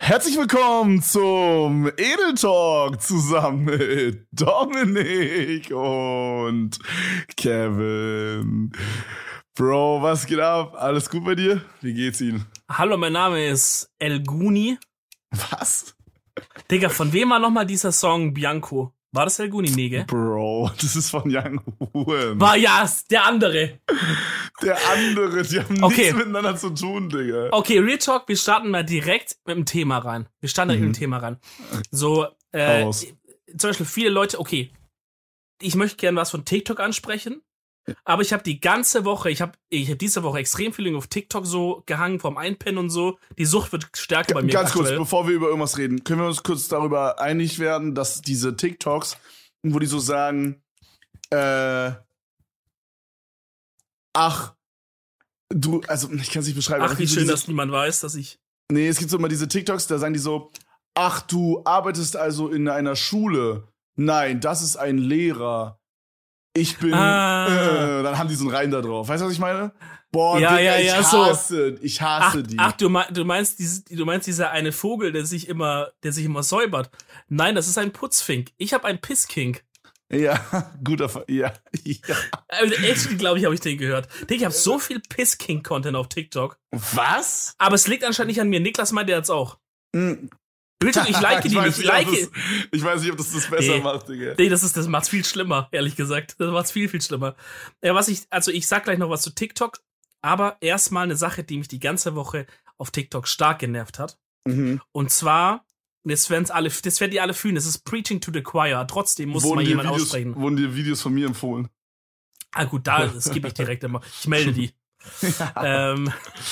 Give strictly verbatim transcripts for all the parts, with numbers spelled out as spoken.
Herzlich willkommen zum Edel Talk zusammen mit Dominik und Kevin. Bro, was geht ab? Alles gut bei dir? Wie geht's Ihnen? Hallo, mein Name ist El Guni. Was? Digga, von wem war nochmal dieser Song Bianco? War das El Guni? Nee, gell? Bro, das ist von Young Huren. War ja, der andere. Der andere, die haben Okay. nichts miteinander zu tun, Digga. Okay, Real Talk, wir starten mal direkt mit dem Thema rein. Wir starten direkt Mhm. mit dem Thema rein. So, äh, Hau raus. zum Beispiel viele Leute, okay, ich möchte gerne was von TikTok ansprechen, aber ich habe die ganze Woche, ich habe ich hab diese Woche extrem viel auf TikTok so gehangen, vom Einpennen und so. Die Sucht wird stärker bei mir Ganz kurz, aktuell. bevor wir über irgendwas reden, können wir uns kurz darüber einig werden, dass diese TikToks, wo die so sagen, äh, ach, du, also ich kann es nicht beschreiben. aber Ach, es wie gibt so schön, diese, dass niemand weiß, dass ich... Nee, es gibt so immer diese TikToks, da sagen die so, ach, du arbeitest also in einer Schule. Nein, das ist ein Lehrer. Ich bin, Ah. äh, dann haben die so einen Reim da drauf. Weißt du, was ich meine? Boah, Ja, Digga, ja, ich ja, so. hasse, ich hasse Ach, die. ach du, mein, du meinst dieses, du meinst dieser eine Vogel, der sich immer, der sich immer säubert. Nein, das ist ein Putzfink. Ich habe einen Pisskink. Ja, guter Fall, ja, ja. Also echt, glaube ich, habe ich den gehört. Digga, ich habe so viel Pisskink-Content auf TikTok. Was? Aber es liegt anscheinend nicht an mir. Niklas meint, der hat's auch. Hm. Bitte, ich like die weiß nicht. Ich like. ob das, ich weiß nicht, ob das das besser Nee. macht, Digga. Nee, das ist, das macht's viel schlimmer, ehrlich gesagt. Das macht's viel, viel schlimmer. Ja, was ich, also ich sag gleich noch was zu TikTok, aber erstmal eine Sache, die mich die ganze Woche auf TikTok stark genervt hat. Mhm. Und zwar, das werden's alle, das werden die alle fühlen, das ist Preaching to the Choir. Trotzdem muss Wurden mal dir jemand Videos, aussprechen. wurden dir Videos von mir empfohlen? Ah gut, da skippe ich direkt immer. Ich melde die. ähm,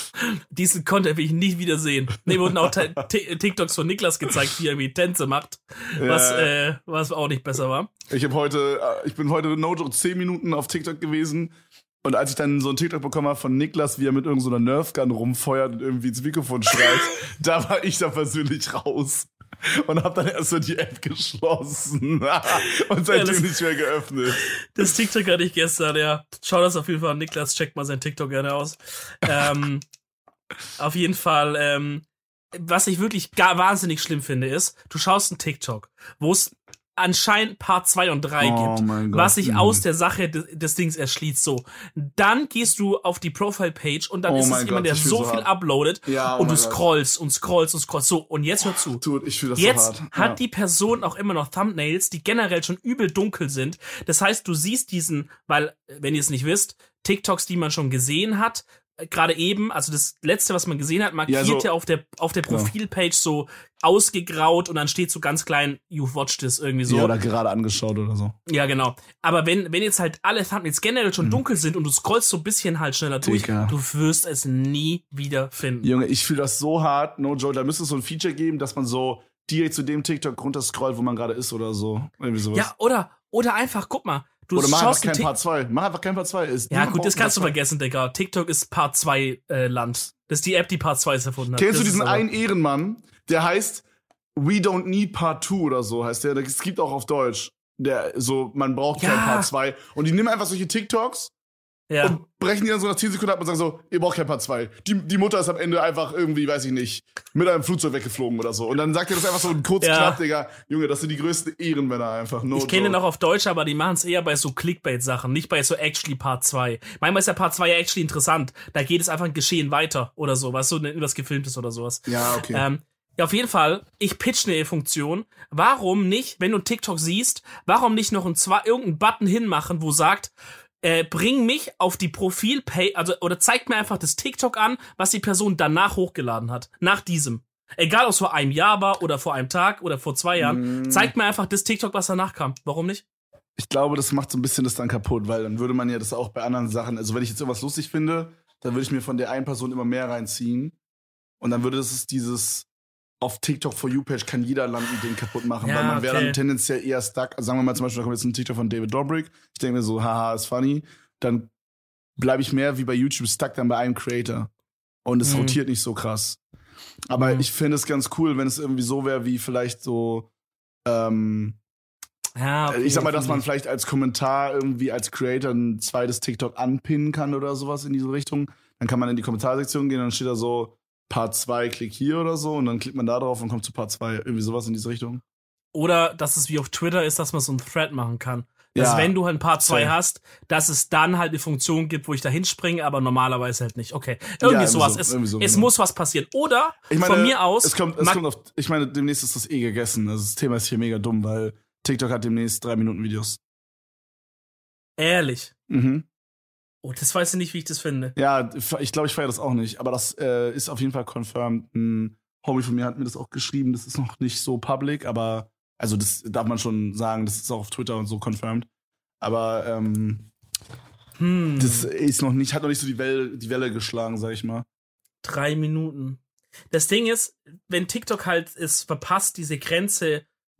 diesen Content will ich nicht wieder sehen. Mir wurden auch T- T- TikToks von Niklas gezeigt, wie er irgendwie Tänze macht, was, Ja. äh, was auch nicht besser war. Ich habe heute, äh, ich bin heute no joke zehn Minuten auf TikTok gewesen. Und als ich dann so ein TikTok bekommen habe von Niklas, wie er mit irgendeiner so Nerfgun rumfeuert und irgendwie ins Mikrofon schreit, da war ich dann persönlich raus. Und hab dann erst so die App geschlossen. Und seitdem Ja, das- nicht mehr geöffnet. Das TikTok hatte ich gestern, ja. Schau das auf jeden Fall an. Niklas, checkt mal sein TikTok gerne aus. Ähm, auf jeden Fall, ähm, was ich wirklich gar wahnsinnig schlimm finde, ist, du schaust ein TikTok, wo es anscheinend Part zwei und drei Oh gibt, mein Gott. was sich Mhm. aus der Sache des, des Dings erschließt. So, dann gehst du auf die Profile-Page und dann Oh ist es mein jemand, Gott, der ich fühl so so viel hart. uploadet Ja, oh und du mein Gott. scrollst und scrollst und scrollst. So, und jetzt hör zu. Dude, ich fühle das Jetzt so hart. hat Ja. die Person auch immer noch Thumbnails, die generell schon übel dunkel sind. Das heißt, du siehst diesen, weil, wenn ihr es nicht wisst, TikToks, die man schon gesehen hat, äh, gerade eben, also das letzte, was man gesehen hat, markiert Ja, ja, so- auf der auf der Profilpage so ausgegraut und dann steht so ganz klein, you've watched this irgendwie so. Ja, Ja, oder gerade angeschaut oder so. genau. Aber wenn wenn jetzt halt alle Thumbnails generell schon dunkel sind und du scrollst so ein bisschen halt schneller durch, Digga. du wirst es nie wieder finden. Junge, ich fühle das so hart. No joke, da müsste es so ein Feature geben, dass man so direkt zu dem TikTok runterscrollt, wo man gerade ist oder so. Irgendwie sowas. Ja, oder oder einfach, guck mal, du oder mach einfach schaust ein kein Tik- Part zwei. Mach einfach kein Part zwei. Ist Ja, niemand gut, das braucht kannst du Part zwei. vergessen, Digga. TikTok ist Part zwei äh, Land. Das ist die App, die Part zwei erfunden hat. Kennst das du diesen ist aber- einen Ehrenmann, der heißt We Don't Need Part zwei oder so heißt der. Es gibt auch auf Deutsch. Der so, man braucht kein Ja. Part zwei. Und die nehmen einfach solche TikToks Ja. und brechen die dann so nach zehn Sekunden ab und sagen so, ihr braucht kein Part zwei. Die, die Mutter ist am Ende einfach irgendwie, weiß ich nicht, mit einem Flugzeug weggeflogen oder so. Und dann sagt er das einfach so kurz Ja. knapp, Digga. Junge, das sind die größten Ehrenmänner einfach. No Ich kenne den joke. auch auf Deutsch, aber die machen es eher bei so Clickbait-Sachen, nicht bei so actually Part zwei. Manchmal ist ja Part zwei ja actually interessant. Da geht es einfach ein Geschehen weiter oder so, was so was gefilmt ist oder sowas. Ja, okay. Ähm, ja, auf jeden Fall, ich pitch eine Funktion. Warum nicht, wenn du TikTok siehst, warum nicht noch ein zwei, irgendeinen Button hinmachen, wo sagt, äh, bring mich auf die Profilpage, also, oder zeig mir einfach das TikTok an, was die Person danach hochgeladen hat. Nach diesem. Egal, ob es vor einem Jahr war oder vor einem Tag oder vor zwei Jahren. Mm. Zeig mir einfach das TikTok, was danach kam. Warum nicht? Ich glaube, das macht so ein bisschen das dann kaputt, weil dann würde man ja das auch bei anderen Sachen, also wenn ich jetzt irgendwas lustig finde, dann würde ich mir von der einen Person immer mehr reinziehen und dann würde es dieses auf TikTok For You-Page kann jeder landen, den kaputt machen, Ja, weil man wäre okay. dann tendenziell eher stuck. Also sagen wir mal zum Beispiel, da kommt jetzt ein TikTok von David Dobrik, ich denke mir so, haha, ist funny, dann bleibe ich mehr wie bei YouTube stuck dann bei einem Creator und es Mhm. rotiert nicht so krass. Aber Mhm. ich finde es ganz cool, wenn es irgendwie so wäre wie vielleicht so ähm, Ja, okay, ich sag mal, dass man finde vielleicht als Kommentar irgendwie als Creator ein zweites TikTok anpinnen kann oder sowas in diese Richtung. Dann kann man in die Kommentarsektion gehen und dann steht da so, Part zwei, klick hier oder so und dann klickt man da drauf und kommt zu Part zwei. Irgendwie sowas in diese Richtung. Oder, dass es wie auf Twitter ist, dass man so einen Thread machen kann. Dass Ja. wenn du halt ein Part zwei Safe. hast, dass es dann halt eine Funktion gibt, wo ich da hinspringe, aber normalerweise halt nicht. Okay, Ja, irgendwie irgendwie sowas. so, es irgendwie so, es genau. muss was passieren. Oder Ich meine, von mir aus, Es kommt, es mag- kommt auf, ich meine, demnächst ist das eh gegessen. Also das Thema ist hier mega dumm, weil TikTok hat demnächst drei Minuten Videos. ehrlich. Mhm. Oh, das weiß ich nicht, wie ich das finde. Ja, ich glaube, ich feiere das auch nicht. Aber das äh, ist auf jeden Fall confirmed. Ein Homie von mir hat mir das auch geschrieben. Das ist noch nicht so public, aber also das darf man schon sagen. Das ist auch auf Twitter und so confirmed. Aber ähm, Hm, das ist noch nicht, hat noch nicht so die Welle, die Welle geschlagen, sag ich mal. drei Minuten. Das Ding ist, wenn TikTok halt es verpasst, diese Grenze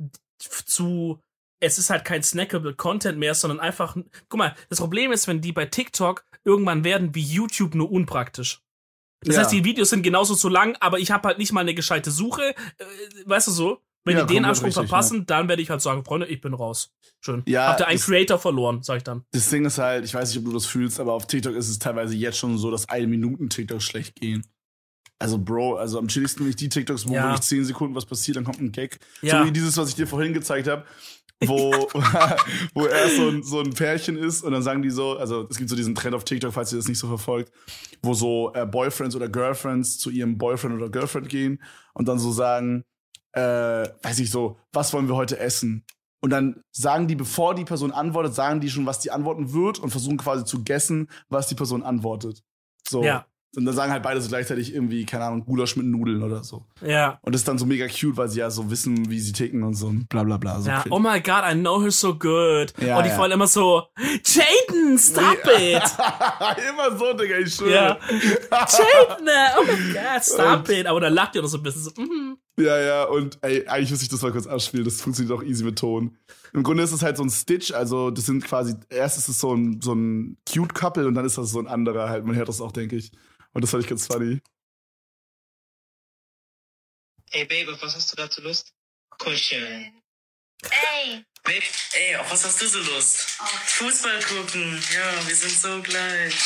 zu, es ist halt kein snackable Content mehr, sondern einfach, guck mal, das Problem ist, wenn die bei TikTok irgendwann werden wie YouTube, nur unpraktisch. Das Ja. heißt, die Videos sind genauso so lang, aber ich habe halt nicht mal eine gescheite Suche, äh, weißt du so? Wenn Ja, die den komplett Anspruch richtig, verpassen, dann werde ich halt sagen, Freunde, ich bin raus. Schön. Ja, Habt ihr einen das- Creator verloren, sag ich dann. Das Ding ist halt, ich weiß nicht, ob du das fühlst, aber auf TikTok ist es teilweise jetzt schon so, dass eine Minuten TikToks schlecht gehen. Also, Bro, also am chilligsten finde ich die TikToks, wo Ja. wirklich zehn Sekunden was passiert, dann kommt ein Gag. Ja. So wie dieses, was ich dir vorhin gezeigt habe, wo, wo erst so ein, so ein Pärchen ist und dann sagen die so, also es gibt so diesen Trend auf TikTok, falls ihr das nicht so verfolgt, wo so äh, Boyfriends oder Girlfriends zu ihrem Boyfriend oder Girlfriend gehen und dann so sagen, äh, weiß ich so, was wollen wir heute essen? Und dann sagen die, bevor die Person antwortet, sagen die schon, was die antworten wird und versuchen quasi zu guessen, was die Person antwortet. So. Ja. Und dann sagen halt beide so gleichzeitig irgendwie, keine Ahnung, Gulasch mit Nudeln oder so. Ja. Und das ist dann so mega cute, weil sie ja so wissen, wie sie ticken und so und bla bla bla. So Ja, cringe. oh my god, I know her so good. Ja, und die ja. Freunde immer so, Jaden, stop it! Immer so, Digga, ich schwöre. Ja. Jaden, oh my god, stop Und- it. Aber dann lacht ihr noch so ein bisschen so, mhm. Ja, ja, und ey, eigentlich muss ich das mal kurz abspielen, das funktioniert auch easy mit Ton. Im Grunde ist es halt so ein Stitch, also das sind quasi, erst ist es so ein, so ein Cute-Couple und dann ist das so ein anderer halt, man hört das auch, denke ich. Und das fand ich ganz funny. Ey, Babe, auf was hast du dazu Lust? Kuscheln. Ey, Babe, ey, auf was hast du so Lust? Fußball gucken. Ja, wir sind so gleich.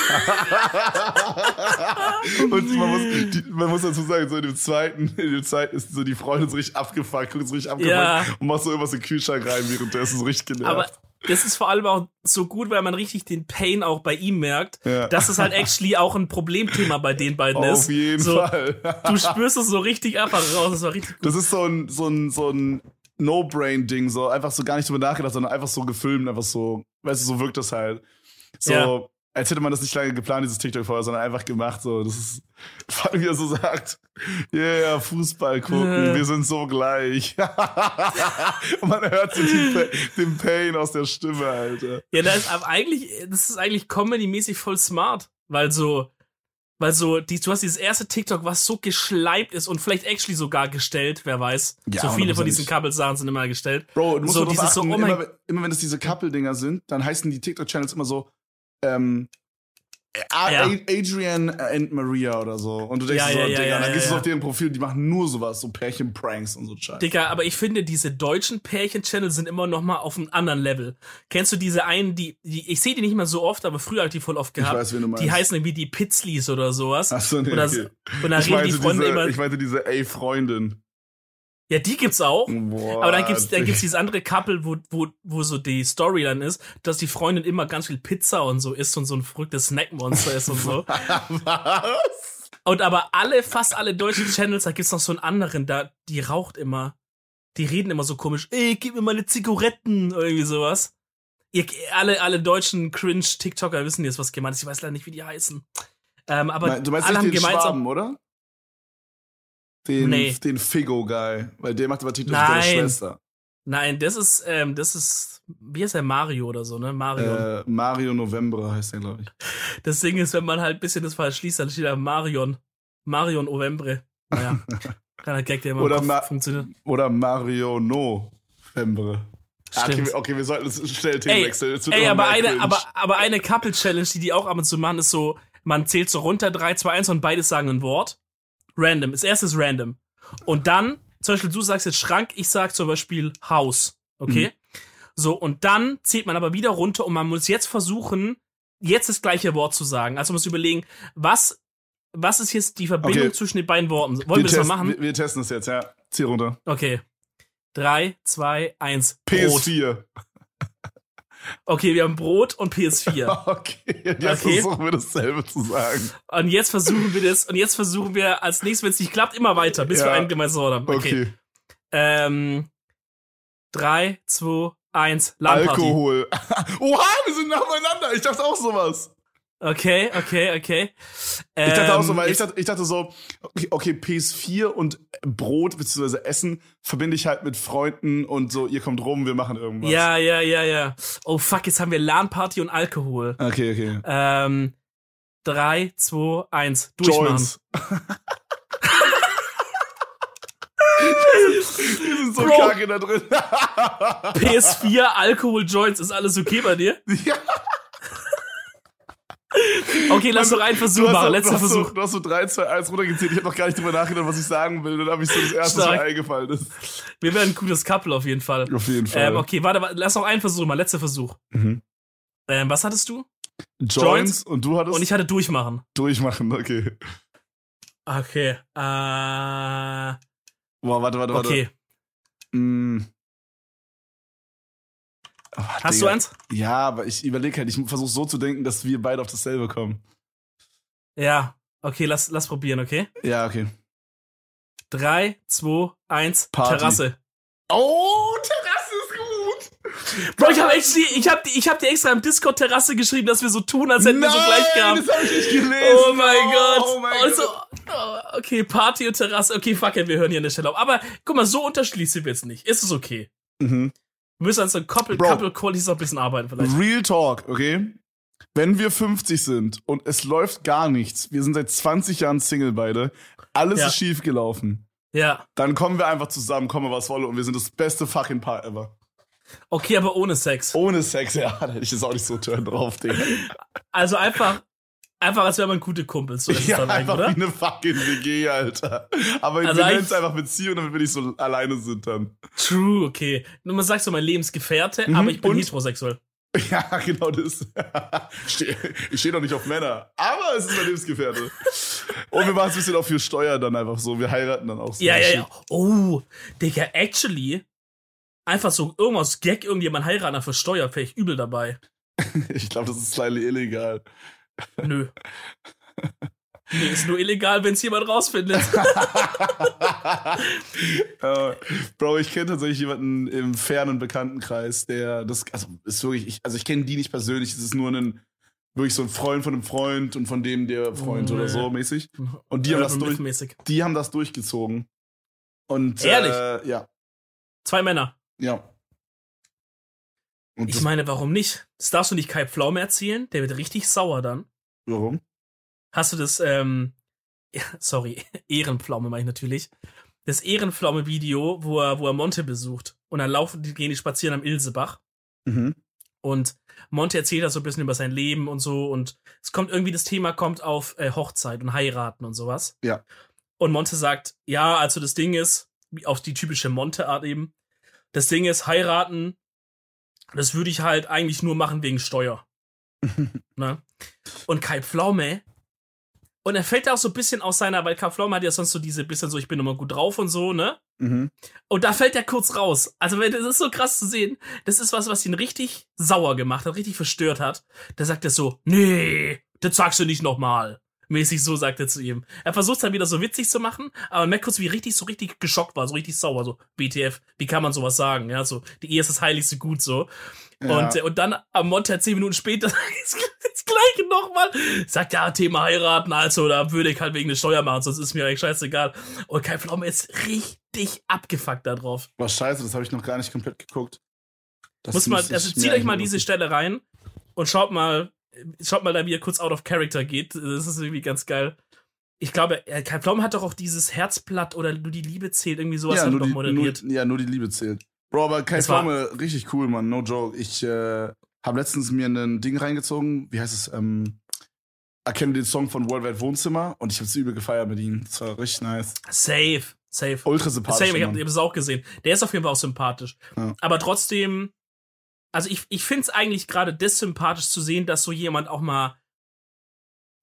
Und man muss, die, man muss dazu sagen, so in dem zweiten, in dem zweiten ist so die Freundin so richtig abgefuckt, guckt so richtig abgefuckt Ja. und macht so irgendwas in den Kühlschrank rein, während der ist so richtig genervt. Aber das ist vor allem auch so gut, weil man richtig den Pain auch bei ihm merkt, Ja. dass es halt actually auch ein Problemthema bei den beiden ist. Auf jeden so, Fall. Du spürst es so richtig einfach raus, das war richtig gut. Das ist so ein, so ein, so ein No-Brain-Ding, so einfach so gar nicht drüber nachgedacht, sondern einfach so gefilmt, einfach so, weißt du, so wirkt das halt. So, Ja. als hätte man das nicht lange geplant, dieses TikTok vorher, sondern einfach gemacht, so, das ist, vor allem wie er so sagt, yeah, Fußball gucken, Ja. wir sind so gleich. Und man hört so die, Pa- den Pain aus der Stimme, Alter. Ja, das ist aber eigentlich, das ist eigentlich comedy-mäßig voll smart, weil so, weil so, die, du hast dieses erste TikTok, was so geschleimt ist und vielleicht actually sogar gestellt, wer weiß. Ja, so viele von hundertprozentig. diesen Couple-Sachen sind immer gestellt. Bro, du musst So so, dieses so, achten, oh mein- immer, immer wenn es diese Couple-Dinger sind, dann heißen die TikTok-Channels immer so, ähm, A- Ja. Adrian and Maria oder so. Und du denkst Ja, so, ja, ja, Digga, ja, dann ja, gehst du ja. auf deren Profil, die machen nur sowas, so Pärchen-Pranks und so Scheiß. Digga, aber ich finde, diese deutschen Pärchen-Channels sind immer noch mal auf einem anderen Level. Kennst du diese einen, die, die ich sehe die nicht mehr so oft, aber früher habe ich die voll oft gehabt. weiß, wen du meinst. Die heißen irgendwie die Pitzlis oder sowas. Ach so, nee, oder, okay. und dann Ich reden meinte, die Freunde diese, immer. ich meinte diese Ey-Freundin. Ja, die gibt's auch. Boah, Aber dann gibt's, dann gibt's dieses andere Couple, wo, wo, wo so die Story dann ist, dass die Freundin immer ganz viel Pizza und so isst und so ein verrücktes Snackmonster ist und so. Was? Und aber alle, fast alle deutschen Channels, da gibt's noch so einen anderen, da, die raucht immer. Die reden immer so komisch, ey, gib mir meine Zigaretten, oder irgendwie sowas. Ihr, alle, alle deutschen Cringe-TikToker wissen jetzt, was gemeint ist. Ich weiß leider nicht, wie die heißen. Ähm, aber Du meinst alle nicht haben den gemeinsam, Schwaben, oder? Den, Nee. den Figo-Guy. Weil der macht aber TikTok mit seiner Nein. Schwester. nein, das ist, ähm, das ist, wie heißt der, Mario oder so, ne? Mario. Äh, Mario November heißt der, glaube ich. Das Ding ist, wenn man halt ein bisschen das verschließt, dann steht da Marion. Marion Ovembre. Naja, kleiner Gag, der immer Oder im Kopf Ma- funktioniert. Oder Mario November. Ah, okay, Stimmt. wir- okay, wir sollten das schnell Ey, Themen wechseln. Es wird ey immer aber, mehr eine, cringe. aber, aber eine Couple-Challenge, die die auch ab und zu machen, ist so, man zählt so runter, drei, zwei, eins und beides sagen ein Wort. Random. Das erste ist random. Und dann, zum Beispiel, du sagst jetzt Schrank, ich sag zum Beispiel Haus. Okay? So, und dann zählt man aber wieder runter und man muss jetzt versuchen, jetzt das gleiche Wort zu sagen. Also man muss überlegen, was was ist jetzt die Verbindung Okay. zwischen den beiden Worten? Wollen wir wir das mal testen, machen? Wir, wir testen das jetzt, ja. Zieh runter. Okay. Drei, zwei, eins. P S Brot. vier. Okay, wir haben Brot und P S vier. Okay, jetzt Okay. versuchen wir dasselbe zu sagen. Und jetzt versuchen wir das, und jetzt versuchen wir als nächstes, wenn es nicht klappt, immer weiter, bis Ja. wir einen gemeinsamen Wort haben. Okay. Okay. Ähm, drei, zwei, eins. LAN-Party. Alkohol. Oha, wir sind nacheinander. Ich dachte auch sowas. Okay, okay, okay. Ich dachte auch Ähm, so, weil ich jetzt- dachte, ich dachte so, okay, okay, P S vier und Brot bzw. Essen verbinde ich halt mit Freunden und so, ihr kommt rum, wir machen irgendwas. Ja, ja, ja, ja. Oh fuck, jetzt haben wir LAN-Party und Alkohol. Okay, okay. Ähm, drei, zwei, eins. Durchmachen. Joints. Wir sind so Bro. kacke da drin. P S vier, Alkohol, Joints, ist alles okay bei dir? Ja. Okay, lass doch einen Versuch Du hast machen. so- Letzter du hast Versuch. So, du hast so drei, zwei, eins runtergezählt. Ich habe noch gar nicht drüber nachgedacht, was ich sagen will. Dann habe ich so das erste, was Stark. mir eingefallen ist. Wir werden ein cooles Couple auf jeden Fall. Auf jeden Fall. Ähm, okay, warte, warte, lass noch einen Versuch mal. Letzter Versuch. Mhm. Ähm, was hattest du? Joints, Joints. und du hattest Und ich hatte durchmachen. durchmachen, okay. Okay. Äh, Boah, warte, warte, warte. okay. Mm. Oh, Hast Digga. du eins? Ja, aber ich überlege halt, ich versuche so zu denken, dass wir beide auf dasselbe kommen. Ja. Okay, lass, lass probieren, okay? Ja, okay. Drei, zwei, eins. Party. Terrasse. Oh, Terrasse ist gut. Bro, ich hab echt, ich hab, ich hab dir extra im Discord Terrasse geschrieben, dass wir so tun, als hätten wir so gleich gehabt. das habe ich nicht gelesen. Oh mein Gott. Oh mein Also, Gott. oh, okay, Party und Terrasse. Okay, fuck it, wir hören hier an der Stelle auf. Aber guck mal, so unterschiedlich sind wir jetzt nicht. Ist es okay? Mhm. Wir müssen an so Couple, Bro. Couple Qualities noch ein bisschen arbeiten vielleicht. Real Talk, okay? Wenn wir fünfzig sind und es läuft gar nichts, wir sind seit zwanzig Jahren Single beide, alles Ja. ist schief gelaufen, Ja. dann kommen wir einfach zusammen, komme was wolle und wir sind das beste fucking Paar ever. Okay, aber ohne Sex. Ohne Sex, ja, da hätte ich jetzt auch nicht so turn drauf, Digga. Also einfach, einfach als wäre man gute Kumpels. So ist Ja, es dann eigentlich, einfach oder? wie eine fucking W G, Alter. Aber Also wir nennen eigentlich- es einfach Beziehung, damit wir nicht so alleine sind dann. True, okay. Nur man sagt so, mein Lebensgefährte, Mhm, aber ich bin und? heterosexuell. Ja, genau das. Ich stehe ich steh doch nicht auf Männer, aber es ist mein Lebensgefährte. Und wir machen es ein bisschen auch für Steuer dann einfach so. Wir heiraten dann auch so. Ja, ja, ja. Oh, Digga, actually, einfach so irgendwas Gag, irgendjemand heiraten für Steuer, wäre ich übel dabei. Ich glaube, das ist slightly illegal. Nö. Nee, ist nur illegal, wenn es jemand rausfindet. äh, Bro, ich kenne tatsächlich jemanden im fernen Bekanntenkreis, der das, also ist wirklich, ich, also ich kenne die nicht persönlich, es ist nur ein, wirklich so ein Freund von einem Freund und von dem der Freund Oh, oder ja. so mäßig. Und die haben das durch, mäßig. die haben das durchgezogen. Und Ehrlich? Äh, ja, Zwei Männer. ja. Und Ich das, meine, warum nicht? Das darfst du nicht Kai Pflaume erzählen, der wird richtig sauer dann. warum? Hast du das, ähm, ja, sorry, Ehrenpflaume meine ich natürlich. Das Ehrenpflaume-Video, wo er, wo er Monte besucht. Und dann laufen, die gehen die spazieren am Ilsebach. Mhm. Und Monte erzählt da so ein bisschen über sein Leben und so. Und es kommt irgendwie, das Thema kommt auf äh, Hochzeit und Heiraten und sowas. Ja. Und Monte sagt, ja, also das Ding ist, wie auf die typische Monte-Art eben, das Ding ist, heiraten, das würde ich halt eigentlich nur machen wegen Steuer. Ne? Und Kai Pflaume, und er fällt da auch so ein bisschen aus seiner, weil Kai Pflaume hat ja sonst so diese bisschen so, ich bin immer gut drauf und so, ne? Mhm. Und da fällt er kurz raus. Also, wenn- das ist so krass zu sehen. Das ist was, was ihn richtig sauer gemacht hat, richtig verstört hat. Da sagt er so, nee, das sagst du nicht nochmal. Mäßig so sagt er zu ihm. Er versucht es dann wieder so witzig zu machen, aber man merkt kurz, wie richtig, so richtig geschockt war, so richtig sauer, so, B T F, wie kann man sowas sagen, ja, so, die Ehe ist das heiligste Gut, so. Ja. Und, äh, und dann am Montag, zehn Minuten später, das, das Gleiche nochmal, sagt, ja, Thema heiraten, also, da würde ich halt wegen der Steuer machen, sonst ist mir eigentlich scheißegal. Und Kai Pflaume ist richtig abgefuckt da drauf. Was scheiße, das habe ich noch gar nicht komplett geguckt. Das Muss mal, müsste also ich zieht mir euch mal eigentlich diese Stelle rein und schaut mal, schaut mal da, wie er kurz out of character geht. Das ist irgendwie ganz geil. Ich glaube, äh, Kai Pflaume hat doch auch dieses Herzblatt oder nur die Liebe zählt, irgendwie sowas ja, hat er nur doch die, moderiert. nur, ja, nur die Liebe zählt. Bro, aber Kai Das war- Pflaume, richtig cool, Mann, no joke. Ich äh, habe letztens mir ein Ding reingezogen, wie heißt es, ähm, erkenne den Song von Worldwide Wohnzimmer und ich hab's übel gefeiert mit ihm. Das war richtig nice. Safe, safe. Ultra sympathisch. Same, ich habe Mann. hab es auch gesehen. Der ist auf jeden Fall auch sympathisch. Ja. Aber trotzdem, also ich, ich finde es eigentlich gerade das sympathisch zu sehen, dass so jemand auch mal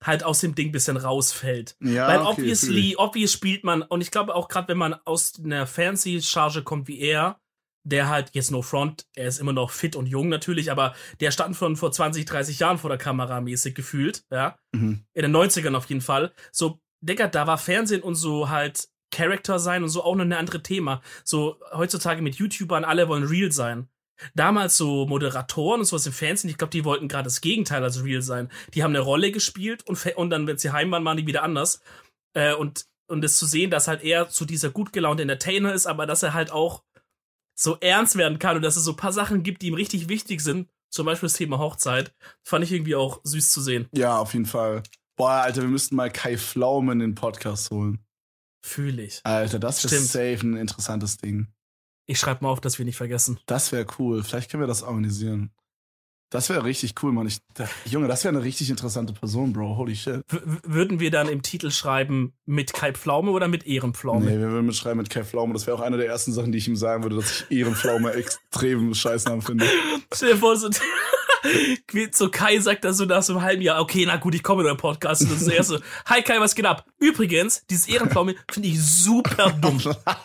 halt aus dem Ding ein bisschen rausfällt. Ja, Weil okay, obviously, obvious spielt man, und ich glaube auch gerade, wenn man aus einer Fernsehcharge kommt wie er, der halt, jetzt no front, er ist immer noch fit und jung natürlich, aber der stand von vor zwanzig, dreißig Jahren vor der Kamera mäßig gefühlt, ja. Mhm. In den neunzigern auf jeden Fall. So, Digga, da war Fernsehen und so halt Character sein und so auch noch ein anderes Thema. So, heutzutage mit YouTubern, alle wollen real sein. Damals so Moderatoren und sowas im Fernsehen, ich glaube, die wollten gerade das Gegenteil als real sein. Die haben eine Rolle gespielt und, und dann, wenn sie heim waren, waren die wieder anders. Äh, und, und das zu sehen, dass halt er so dieser gut gelaunte Entertainer ist, aber dass er halt auch so ernst werden kann und dass es so ein paar Sachen gibt, die ihm richtig wichtig sind, zum Beispiel das Thema Hochzeit, fand ich irgendwie auch süß zu sehen. Ja, auf jeden Fall. Boah, Alter, wir müssten mal Kai Pflaume in den Podcast holen. Fühl ich. Alter, das ist safe ein interessantes Ding. Ich schreibe mal auf, dass wir nicht vergessen. Das wäre cool. Vielleicht können wir das organisieren. Das wäre richtig cool, Mann. Ich, da, Junge, das wäre eine richtig interessante Person, Bro. Holy shit. W- würden wir dann im Titel schreiben mit Kai Pflaume oder mit Ehrenpflaume? Nee, wir würden mitschreiben mit Kai Pflaume. Das wäre auch eine der ersten Sachen, die ich ihm sagen würde, dass ich Ehrenpflaume extrem Scheißnamen finde. Stell dir vor, so, so Kai sagt dann so nach so einem halben Jahr, okay, na gut, ich komme in den Podcast. Und das ist erst so, hi Kai, was geht ab? Übrigens, dieses Ehrenpflaume finde ich super dumm.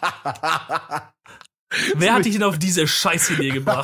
Wer hat dich denn auf diese Scheißidee gebracht?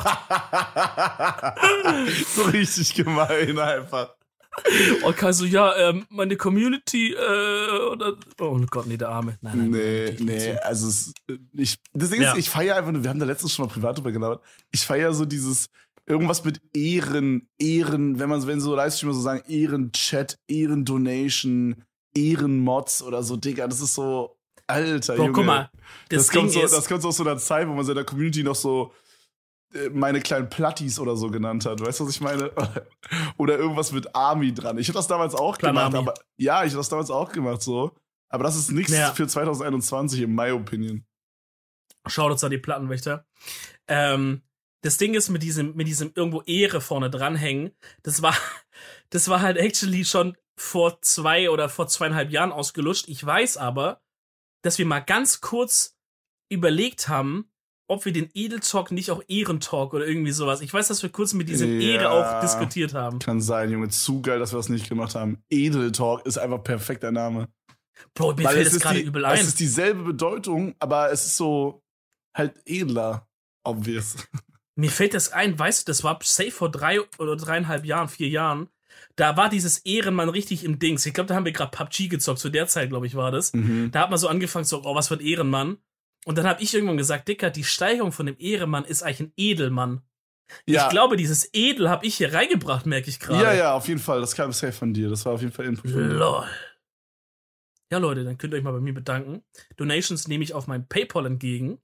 So richtig gemein einfach. Und Kai so, ja, ähm, meine Community, äh, oder, oh Gott, nee, der Arme. Nein, nein, Nee, nein, nee, also es, ich, das Ding Ja. ist, ich feiere einfach nur, wir haben da letztens schon mal privat drüber gelabert, ich feiere so dieses, irgendwas mit Ehren, Ehren, wenn man, wenn so Livestreamer so sagen, Ehrenchat, Ehrendonation, Ehrenmods oder so, Digga, das ist so, Alter, Bro, Junge. guck mal, das, Das, Ding kommt so, ist, das kommt so aus so einer Zeit, wo man so in der Community noch so äh, meine kleinen Plattis oder so genannt hat. Weißt du, was ich meine? Oder irgendwas mit Army dran. Ich habe das damals auch Kleine gemacht. Army. Aber, ja, ich habe das damals auch gemacht so. Aber das ist nichts Ja. für zwanzig einundzwanzig, in my opinion. Shoutouts an die Plattenwächter. Ähm, das Ding ist mit diesem, mit diesem irgendwo Ehre vorne dranhängen, das war, das war halt actually schon vor zwei oder vor zweieinhalb Jahren ausgelutscht. Ich weiß aber, dass wir mal ganz kurz überlegt haben, ob wir den Edeltalk nicht auch Ehrentalk oder irgendwie sowas. Ich weiß, dass wir kurz mit diesem Ja. Ehre auch diskutiert haben. Kann sein, Junge. Zu geil, dass wir das nicht gemacht haben. Edeltalk ist einfach perfekter Name. Bro, mir Weil fällt es es ist gerade die- übel Es ein. ist dieselbe Bedeutung, aber es ist so halt edler. Obvious. Mir fällt das ein, weißt du, das war safe vor drei oder dreieinhalb Jahren, vier Jahren. Da war dieses Ehrenmann richtig im Dings. Ich glaube, da haben wir gerade P U B G gezockt. Zu der Zeit, glaube ich, war das. Mhm. Da hat man so angefangen, so, oh, was für ein Ehrenmann. Und dann habe ich irgendwann gesagt, Dicker, die Steigerung von dem Ehrenmann ist eigentlich ein Edelmann. Ja. Ich glaube, dieses Edel habe ich hier reingebracht, merke ich gerade. Ja, ja, auf jeden Fall. Das kam safe von dir. Das war auf jeden Fall Input von dir. Lol. Ja, Leute, dann könnt ihr euch mal bei mir bedanken. Donations nehme ich auf mein PayPal entgegen.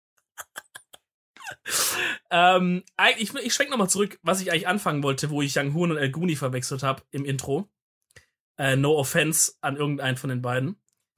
ähm, ich ich schwenk nochmal zurück, was ich eigentlich anfangen wollte, wo ich Young Hoon und El Guni verwechselt habe im Intro. Äh, no offense an irgendeinen von den beiden.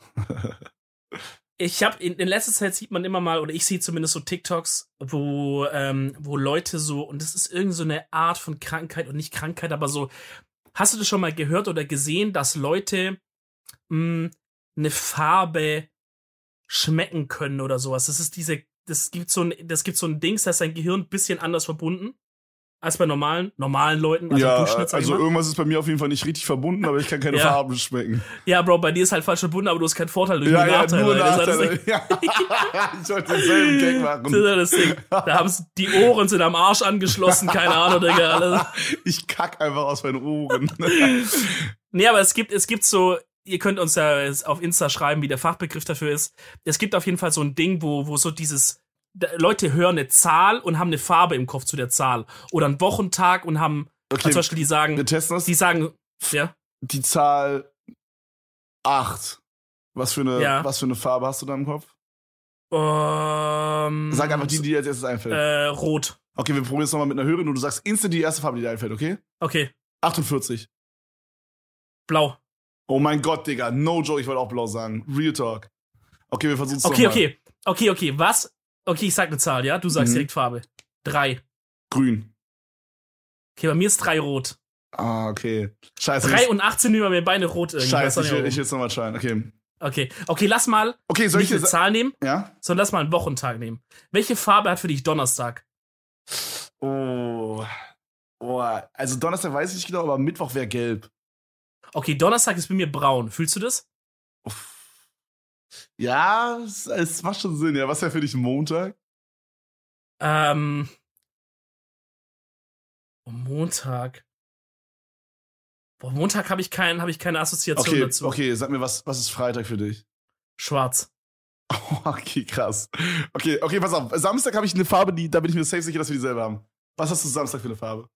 Ich habe in, in letzter Zeit sieht man immer mal, oder ich sehe zumindest so TikToks, wo, ähm, wo Leute so, und das ist irgend so eine Art von Krankheit und nicht Krankheit, aber so, hast du das schon mal gehört oder gesehen, dass Leute mh, eine Farbe schmecken können oder sowas? Das ist diese, das gibt so ein, das gibt so ein Dings, da ist dein Gehirn ein bisschen anders verbunden als bei normalen, normalen Leuten, also Ja, Durchschnitt, sag ich also mal. irgendwas ist bei mir auf jeden Fall nicht richtig verbunden, aber ich kann keine Ja. Farben schmecken. Ja, Bro, bei dir ist halt falsch verbunden, aber du hast keinen Vorteil durch Ja, die ja, Nachteile. nur Das ist halt das Nachteile. Ding. Ja. Ich wollte denselben Gag Das machen. ist halt das Ding. Da haben die Ohren sind am Arsch angeschlossen, keine Ahnung, Digga. Alles. Ich kack einfach aus meinen Ohren. Nee, aber es gibt, es gibt so, ihr könnt uns ja auf Insta schreiben, wie der Fachbegriff dafür ist. Es gibt auf jeden Fall so ein Ding, wo, wo so dieses, da- Leute hören eine Zahl und haben eine Farbe im Kopf zu der Zahl. Oder einen Wochentag und haben, Okay, also zum Beispiel, die sagen, wir testen das. die sagen, ja, Die Zahl acht. Was für eine, Ja. was für eine Farbe hast du da im Kopf? ähm, Sag einfach die, die dir als erstes einfällt. äh, rot. Okay, wir probieren es nochmal mit einer höheren und du sagst instant die erste Farbe, die dir einfällt, okay? Okay, achtundvierzig. blau. Oh mein Gott, Digga. No joke, ich wollte auch blau sagen. Real Talk. Okay, wir versuchen es Okay, nochmal. okay, okay, okay, was? Okay, ich sag eine Zahl, ja? Du sagst Mhm. direkt Farbe. Drei. Grün. Okay, bei mir ist drei rot. Ah, okay. Scheiße. Drei jetzt- und achtzehn über mir beide rot irgendwie. Scheiße, Weiß ich auch will, nicht ich will jetzt nochmal schauen. Okay. warum. Okay, okay, lass mal Okay, soll ich nicht eine jetzt. Zahl nehmen, Ja? sondern lass mal einen Wochentag nehmen. Welche Farbe hat für dich Donnerstag? Oh. Oh. Also Donnerstag weiß ich nicht genau, aber Mittwoch wäre gelb. Okay, Donnerstag ist bei mir braun. Fühlst du das? Ja, es, es macht schon Sinn. Ja, was wäre für dich ein Montag? Ähm. Montag. Boah, Montag habe ich, kein, hab ich keine Assoziation Okay, dazu. okay, sag mir, was, was ist Freitag für dich? Schwarz. Oh, okay, krass. Okay, okay, pass auf. Samstag habe ich eine Farbe, die, da bin ich mir safe sicher, dass wir dieselbe haben. Was hast du Samstag für eine Farbe?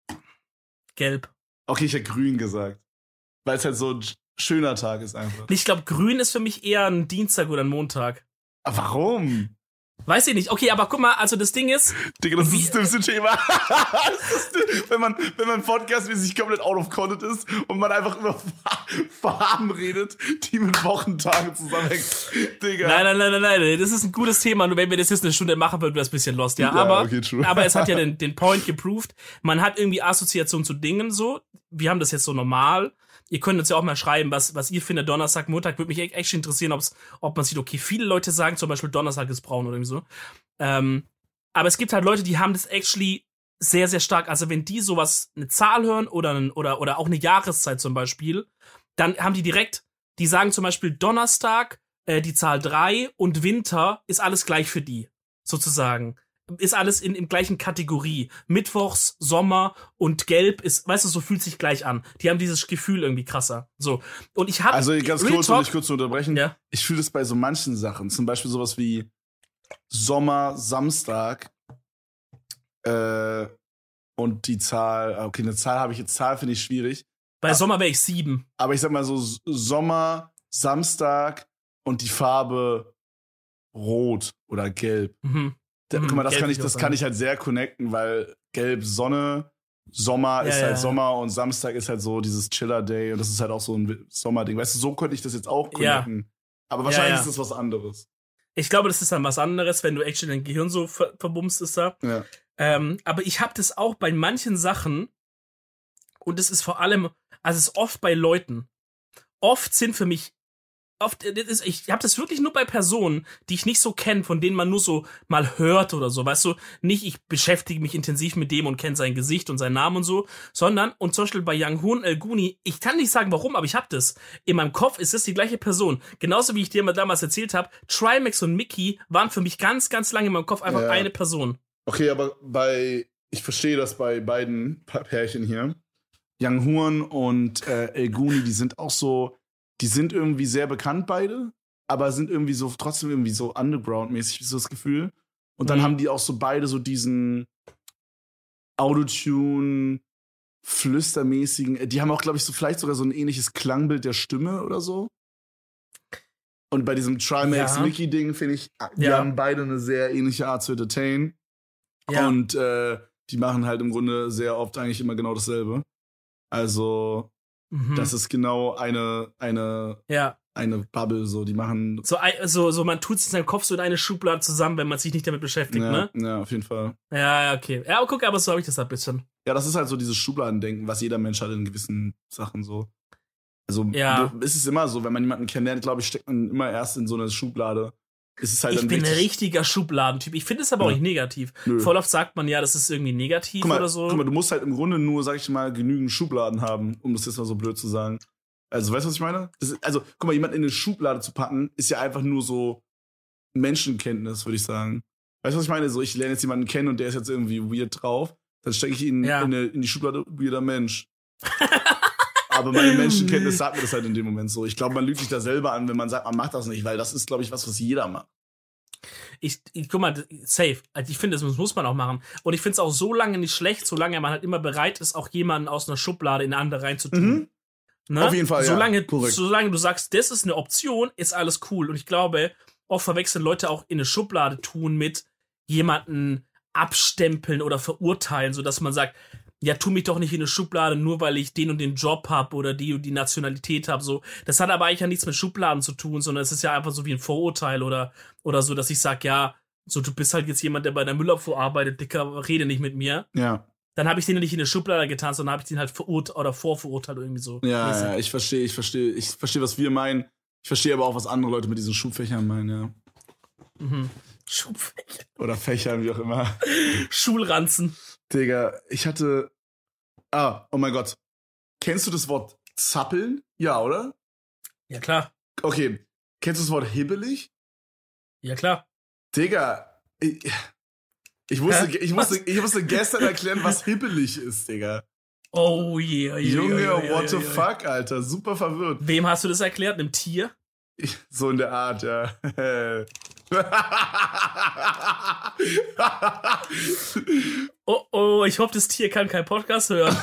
Gelb. Okay, ich hätte grün gesagt. Weil es halt so ein schöner Tag ist einfach. Ich glaube, grün ist für mich eher ein Dienstag oder ein Montag. Aber warum? Weiß ich nicht. Okay, aber guck mal, also das Ding ist... Digga, das ist das dümmste Thema. Das ist, wenn man, wenn man podcastmäßig komplett out of content ist und man einfach über Farben redet, die mit Wochentagen zusammenhängen. Digga. Nein, nein, nein, nein, nein, das ist ein gutes Thema. Nur wenn wir das jetzt eine Stunde machen, würden wir das ein bisschen lost, ja. Ja, aber, okay, true. aber es hat ja den, den Point geproved. Man hat irgendwie Assoziation zu Dingen so. Wir haben das jetzt so normal. Ihr könnt uns ja auch mal schreiben, was, was ihr findet. Donnerstag, Montag würde mich echt, echt interessieren, ob's, ob man sieht, okay, viele Leute sagen zum Beispiel, Donnerstag ist braun oder irgendwie so. Ähm, aber es gibt halt Leute, die haben das actually sehr, sehr stark. Also wenn die sowas, eine Zahl hören oder, ein, oder, oder auch eine Jahreszeit zum Beispiel, dann haben die direkt, die sagen zum Beispiel Donnerstag, äh, die Zahl drei und Winter ist alles gleich für die, sozusagen. Ist alles in, in gleichen Kategorie. Mittwochs, Sommer und Gelb ist, weißt du, so fühlt sich gleich an. Die haben dieses Gefühl irgendwie krasser. So. Und ich hab. Also ganz Real kurz, um Talk, dich kurz zu unterbrechen. Ja. Ich fühle das bei so manchen Sachen. Zum Beispiel sowas wie Sommer, Samstag. Äh, und die Zahl. Okay, eine Zahl habe ich jetzt. Zahl finde ich schwierig. Bei Sommer wäre ich sieben. Aber ich sag mal so Sommer, Samstag und die Farbe Rot oder Gelb. Mhm. Da, Mhm, guck mal, das Gelb kann ich, würde ich das auch kann sagen. ich halt sehr connecten, weil Gelb Sonne, Sommer Ja, ist ja, halt ja. Sommer und Samstag ist halt so dieses Chiller-Day und das ist halt auch so ein Sommerding. Weißt du, so könnte ich das jetzt auch connecten. Aber wahrscheinlich Ja, ja. ist das was anderes. Ich glaube, das ist dann was anderes, wenn du actually dein Gehirn so ver verbummst ist da. Ja. Ähm, aber ich habe das auch bei manchen Sachen und es ist vor allem, also es ist oft bei Leuten. Oft sind für mich, oft, das ist, ich habe das wirklich nur bei Personen, die ich nicht so kenne, von denen man nur so mal hört oder so, weißt du, nicht ich beschäftige mich intensiv mit dem und kenne sein Gesicht und seinen Namen und so, sondern, und zum Beispiel bei Young Hoon El Guni, ich kann nicht sagen warum, aber ich habe das. In meinem Kopf ist das die gleiche Person. Genauso wie ich dir mal damals erzählt habe, Trimax und Mickey waren für mich ganz, ganz lange in meinem Kopf einfach Ja. eine Person. Okay, aber bei, ich verstehe das bei beiden Pa- Pärchen hier. Young Horn und äh, El Guni, die sind auch so, die sind irgendwie sehr bekannt beide, aber sind irgendwie so, trotzdem irgendwie so Underground-mäßig, so das Gefühl. Und dann Mhm. haben die auch so beide so diesen Autotune, Flüstermäßigen, die haben auch, glaube ich, so vielleicht sogar so ein ähnliches Klangbild der Stimme oder so. Und bei diesem Trimax Ja. Mickey-Ding finde ich, die Ja. haben beide eine sehr ähnliche Art zu entertain. Ja. Und äh, die machen halt im Grunde sehr oft eigentlich immer genau dasselbe. Also, Mhm. das ist genau eine, eine, ja. eine Bubble, so. Die machen. So, ein- so, so, man tut es in seinem Kopf so in eine Schublade zusammen, wenn man sich nicht damit beschäftigt, Ja, ne? ja, auf jeden Fall. Ja, ja, okay. Ja, aber guck, aber so habe ich das ein bisschen. Ja, das ist halt so dieses Schubladendenken, was jeder Mensch hat in gewissen Sachen so. Also, Ja. du- ist es immer so, wenn man jemanden kennenlernt, glaube ich, steckt man immer erst in so eine Schublade. Ist es halt Ich dann bin ein wichtig- richtiger Schubladentyp. Ich finde es aber auch Ja. nicht negativ. Nö. Voll oft sagt man ja, das ist irgendwie negativ Guck mal, oder so. guck mal, du musst halt im Grunde nur, sag ich mal, genügend Schubladen haben, um das jetzt mal so blöd zu sagen. Also, weißt du, was ich meine? Das ist, also, guck mal, jemanden in eine Schublade zu packen, ist ja einfach nur so Menschenkenntnis, würde ich sagen. Weißt du, was ich meine? So, ich lerne jetzt jemanden kennen und der ist jetzt irgendwie weird drauf, dann stecke ich ihn Ja. in, eine, in die Schublade weirder Mensch. Aber meine Menschenkenntnis sagt mir das halt in dem Moment so. Ich glaube, man lügt sich da selber an, wenn man sagt, man macht das nicht, weil das ist, glaube ich, was, was jeder macht. Ich, ich guck mal, safe. Also ich finde, das muss man auch machen. Und ich finde es auch so lange nicht schlecht, solange man halt immer bereit ist, auch jemanden aus einer Schublade in eine andere reinzutun. Mhm. Ne? Auf jeden Fall, ja. solange, Korrekt. solange du sagst, das ist eine Option, ist alles cool. Und ich glaube, oft verwechseln Leute auch in eine Schublade tun mit jemanden abstempeln oder verurteilen, sodass man sagt, ja, tu mich doch nicht in eine Schublade, nur weil ich den und den Job hab oder die und die Nationalität hab. So, das hat aber eigentlich ja nichts mit Schubladen zu tun, sondern es ist ja einfach so wie ein Vorurteil oder, oder so, dass ich sag, ja, so, du bist halt jetzt jemand, der bei der Müllabfuhr arbeitet, Dicker, rede nicht mit mir. Ja. Dann habe ich den nicht in eine Schublade getan, sondern habe ich den halt verurteilt oder vorverurteilt irgendwie so. Ja, mäßig. ja, ich verstehe, ich verstehe, ich verstehe, was wir meinen. Ich verstehe aber auch, was andere Leute mit diesen Schubfächern meinen, ja. Mhm. Schubfächer. Oder Fächern, wie auch immer. Schulranzen. Digga, ich hatte. Ah, oh mein Gott. Kennst du das Wort Zappeln? Ja, oder? Ja, klar. Okay. Kennst du das Wort hibbelig? Ja, klar. Digga, ich, ich, musste, ich, musste, ich musste gestern erklären, was hibbelig ist, Digga. Oh yeah, yeah Junge, yeah, yeah, what the yeah, yeah. fuck, Alter. Super verwirrt. Wem hast du das erklärt? Einem Tier? Ich, so in der Art, ja. Oh, oh, ich hoffe, das Tier kann keinen Podcast hören.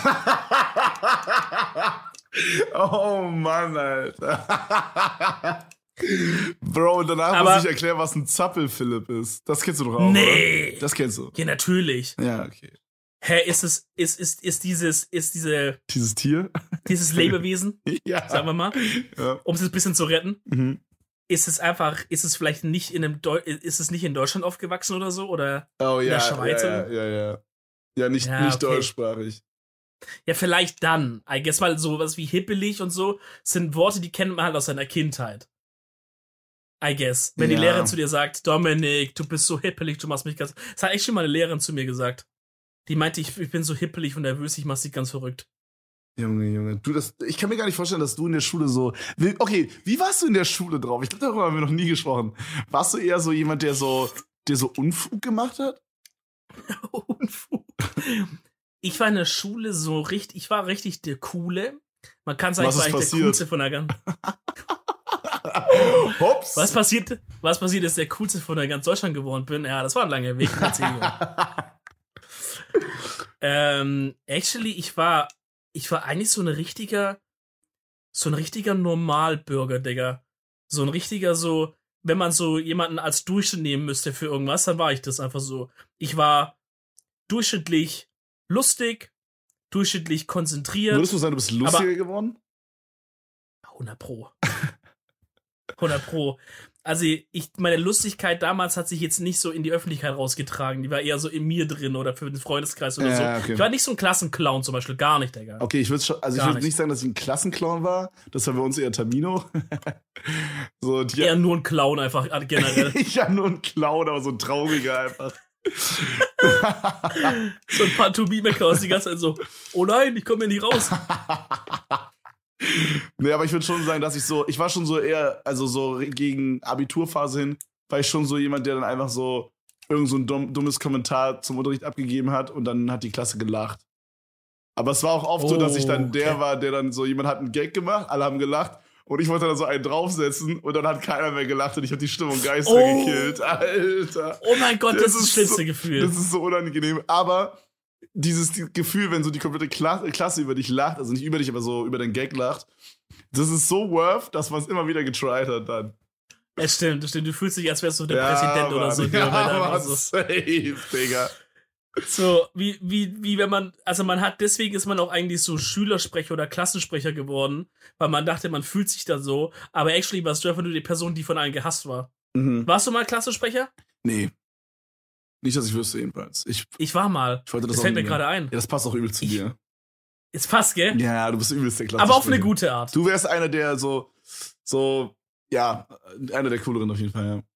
Oh Mann, Alter. Bro, und danach Aber muss ich erklären, was ein Zappel-Philipp ist. Das kennst du doch auch, nee. oder? Das kennst du. Ja, natürlich. Ja, okay. Hä, ist es, ist, ist, ist dieses, ist diese, Dieses Tier? dieses Lebewesen, Ja. sagen wir mal, Ja. um es ein bisschen zu retten, Mhm. ist es einfach, ist es vielleicht nicht in einem, Deu ist es nicht in Deutschland aufgewachsen oder so, oder Oh in ja, der Schweiz? ja, oder? ja, ja, ja. Ja, nicht, Ja, nicht okay. deutschsprachig. Ja, vielleicht dann. I guess, weil sowas wie hippelig und so sind Worte, die kennt man halt aus seiner Kindheit. I guess. Wenn Ja. die Lehrerin zu dir sagt, Dominik, du bist so hippelig, du machst mich ganz... Das hat echt schon mal eine Lehrerin zu mir gesagt. Die meinte, ich, ich bin so hippelig und nervös, ich mach dich ganz verrückt. Junge, Junge. Du, das, ich kann mir gar nicht vorstellen, dass du in der Schule so... Okay, wie warst du in der Schule drauf? Ich glaube, darüber haben wir noch nie gesprochen. Warst du eher so jemand, der so, der so Unfug gemacht hat? Unfug. Ich war in der Schule so richtig, ich war richtig der Coole. Man kann sagen, Was ich war ist eigentlich der passiert? Coolste von der ganzen... Hops! Was passiert, was passiert ist, der Coolste von der ganz Deutschland geworden bin? Ja, das war ein langer Weg. ähm, actually, ich war, ich war eigentlich so ein richtiger, so ein richtiger Normalbürger, Digga. So ein richtiger, so, wenn man so jemanden als Durchschnitt nehmen müsste für irgendwas, dann war ich das einfach so. Ich war durchschnittlich lustig, durchschnittlich konzentriert. Würdest du sagen, du bist lustiger geworden? hundert Pro. hundert Pro. Also ich, meine Lustigkeit damals hat sich jetzt nicht so in die Öffentlichkeit rausgetragen. Die war eher so in mir drin oder für den Freundeskreis oder Ja, so. okay. Ich war nicht so ein Klassenclown zum Beispiel, gar nicht, Digga. Okay, ich würde schon, also ich Gar würde nicht. nicht sagen, dass ich ein Klassenclown war. Das war bei uns eher Tamino. So, die, Eher nur ein Clown einfach äh, generell. ich ja nur ein Clown, aber so ein trauriger einfach. So ein Pantomime-Chaos die ganze Zeit so, oh nein, ich komme hier nicht raus. Nee, aber ich würde schon sagen, dass ich so, ich war schon so eher, also so gegen Abiturphase hin, war ich schon so jemand, der dann einfach so irgend so ein dumm, dummes Kommentar zum Unterricht abgegeben hat und dann hat die Klasse gelacht. Aber es war auch oft so, dass ich dann der Okay. war, der dann so, jemand hat einen Gag gemacht, alle haben gelacht und ich wollte dann so einen draufsetzen und dann hat keiner mehr gelacht und ich habe die Stimmung Geister Oh. gekillt. Alter. Oh mein Gott, das, ist das schlimmste so, Gefühl. Das ist so unangenehm. Aber dieses Gefühl, wenn so die komplette Kla Klasse über dich lacht, also nicht über dich, aber so über deinen Gag lacht, das ist so worth, dass man es immer wieder getried hat dann. Es stimmt, das stimmt. Du fühlst dich, als wärst du der Präsident oder Mann. so. Ja, Ja, Mann, so. safe, Digga. So, wie, wie, wie wenn man, also man hat, deswegen ist man auch eigentlich so Schülersprecher oder Klassensprecher geworden, weil man dachte, man fühlt sich da so, aber actually warst du einfach nur die Person, die von allen gehasst war. Mhm. Warst du mal Klassensprecher? Nee. Nicht, dass ich wüsste, jedenfalls. Ich, Ich war mal. ich wollte das Das auch fällt nie mir mehr. gerade ein. Ja, das passt auch übel zu Ich- dir. Ist fast, gell? Ja, du bist übelst der Klasse. Aber auf eine gute Art. Du wärst einer, der so, so, ja, einer der cooleren auf jeden Fall, ja.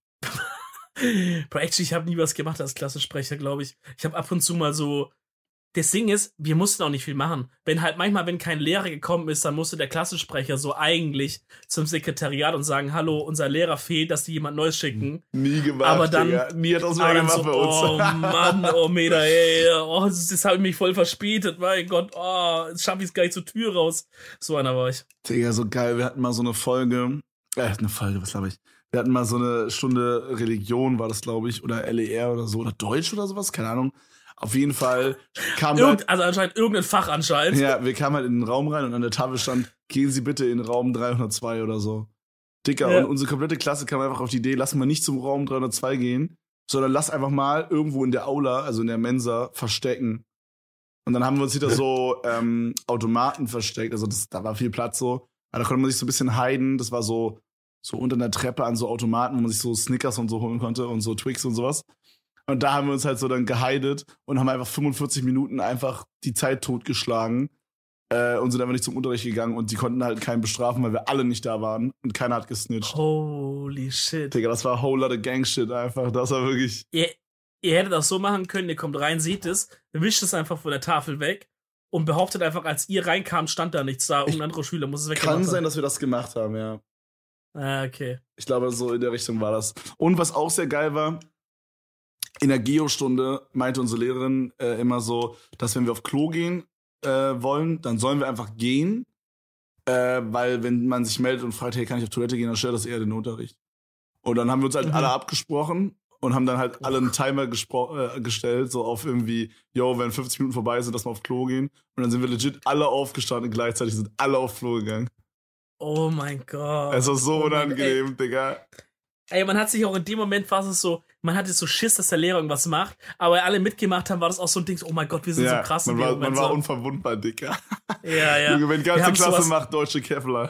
Bro, actually, ich habe nie was gemacht als Klassensprecher, glaube ich. Ich habe ab und zu mal so. Das Ding ist, wir mussten auch nicht viel machen. Wenn halt manchmal, wenn kein Lehrer gekommen ist, dann musste der Klassensprecher so eigentlich zum Sekretariat und sagen, hallo, unser Lehrer fehlt, dass die jemand Neues schicken. Nie gemacht, Aber dann- Digga. Nie hat das Aber mal dann gemacht so, bei uns. oh Mann, oh Meter, ey, oh, das, das habe ich mich voll verspätet, mein Gott, oh, jetzt schaffe ich es gar nicht zur Tür raus. So einer war ich. Digga, so geil. Wir hatten mal so eine Folge, äh, eine Folge, was glaube ich? Wir hatten mal so eine Stunde Religion, war das, glaube ich, oder L E R oder so, oder Deutsch oder sowas, keine Ahnung. Auf jeden Fall kam da, Irgend, also anscheinend irgendein Fach anscheinend. ja, wir kamen halt in den Raum rein und an der Tafel stand, gehen Sie bitte in Raum dreihundertzwei oder so. Dicker, Ja. und unsere komplette Klasse kam einfach auf die Idee, lass mal nicht zum Raum dreihundertzwei gehen, sondern lass einfach mal irgendwo in der Aula, also in der Mensa, verstecken. Und dann haben wir uns wieder so ähm, Automaten versteckt, also das, da war viel Platz so. Aber da konnte man sich so ein bisschen heiden, das war so, so unter einer Treppe an so Automaten, wo man sich so Snickers und so holen konnte und so Twix und sowas. Und da haben wir uns halt so dann geheidet und haben einfach fünfundvierzig Minuten einfach die Zeit totgeschlagen äh, und sind einfach nicht zum Unterricht gegangen und die konnten halt keinen bestrafen, weil wir alle nicht da waren und keiner hat gesnitcht. Holy shit. Digga, das war a whole lot of Gang-Shit einfach. Das war wirklich. Ihr, ihr hättet auch so machen können, ihr kommt rein, seht es, wischt es einfach von der Tafel weg und behauptet einfach, als ihr reinkam, stand da nichts da. Irgendein anderer Schüler muss es weggemacht Kann haben. sein, dass wir das gemacht haben, ja. Ah, okay. Ich glaube, so in der Richtung war das. Und was auch sehr geil war, in der Geo-Stunde meinte unsere Lehrerin äh, immer so, dass wenn wir auf Klo gehen äh, wollen, dann sollen wir einfach gehen, äh, weil wenn man sich meldet und fragt, hey, kann ich auf Toilette gehen, dann stört das eher den Unterricht. Und dann haben wir uns halt mhm. alle abgesprochen und haben dann halt alle einen Timer gespro- äh, gestellt, so auf irgendwie, yo, wenn fünfzig Minuten vorbei sind, dass wir auf Klo gehen. Und dann sind wir legit alle aufgestanden und gleichzeitig sind alle auf Klo gegangen. Oh mein Gott. Es war so oh unangenehm, ey. Digga. Ey, man hat sich auch in dem Moment, war es so, man hatte so Schiss, dass der Lehrer irgendwas macht, aber alle mitgemacht haben, war das auch so ein Ding, so, oh mein Gott, wir sind ja, so krass. Man, war, man war so. unverwundbar, Digga. Ja, ja. Junge, wenn ganze wir Klasse sowas, macht, deutsche Kevlar.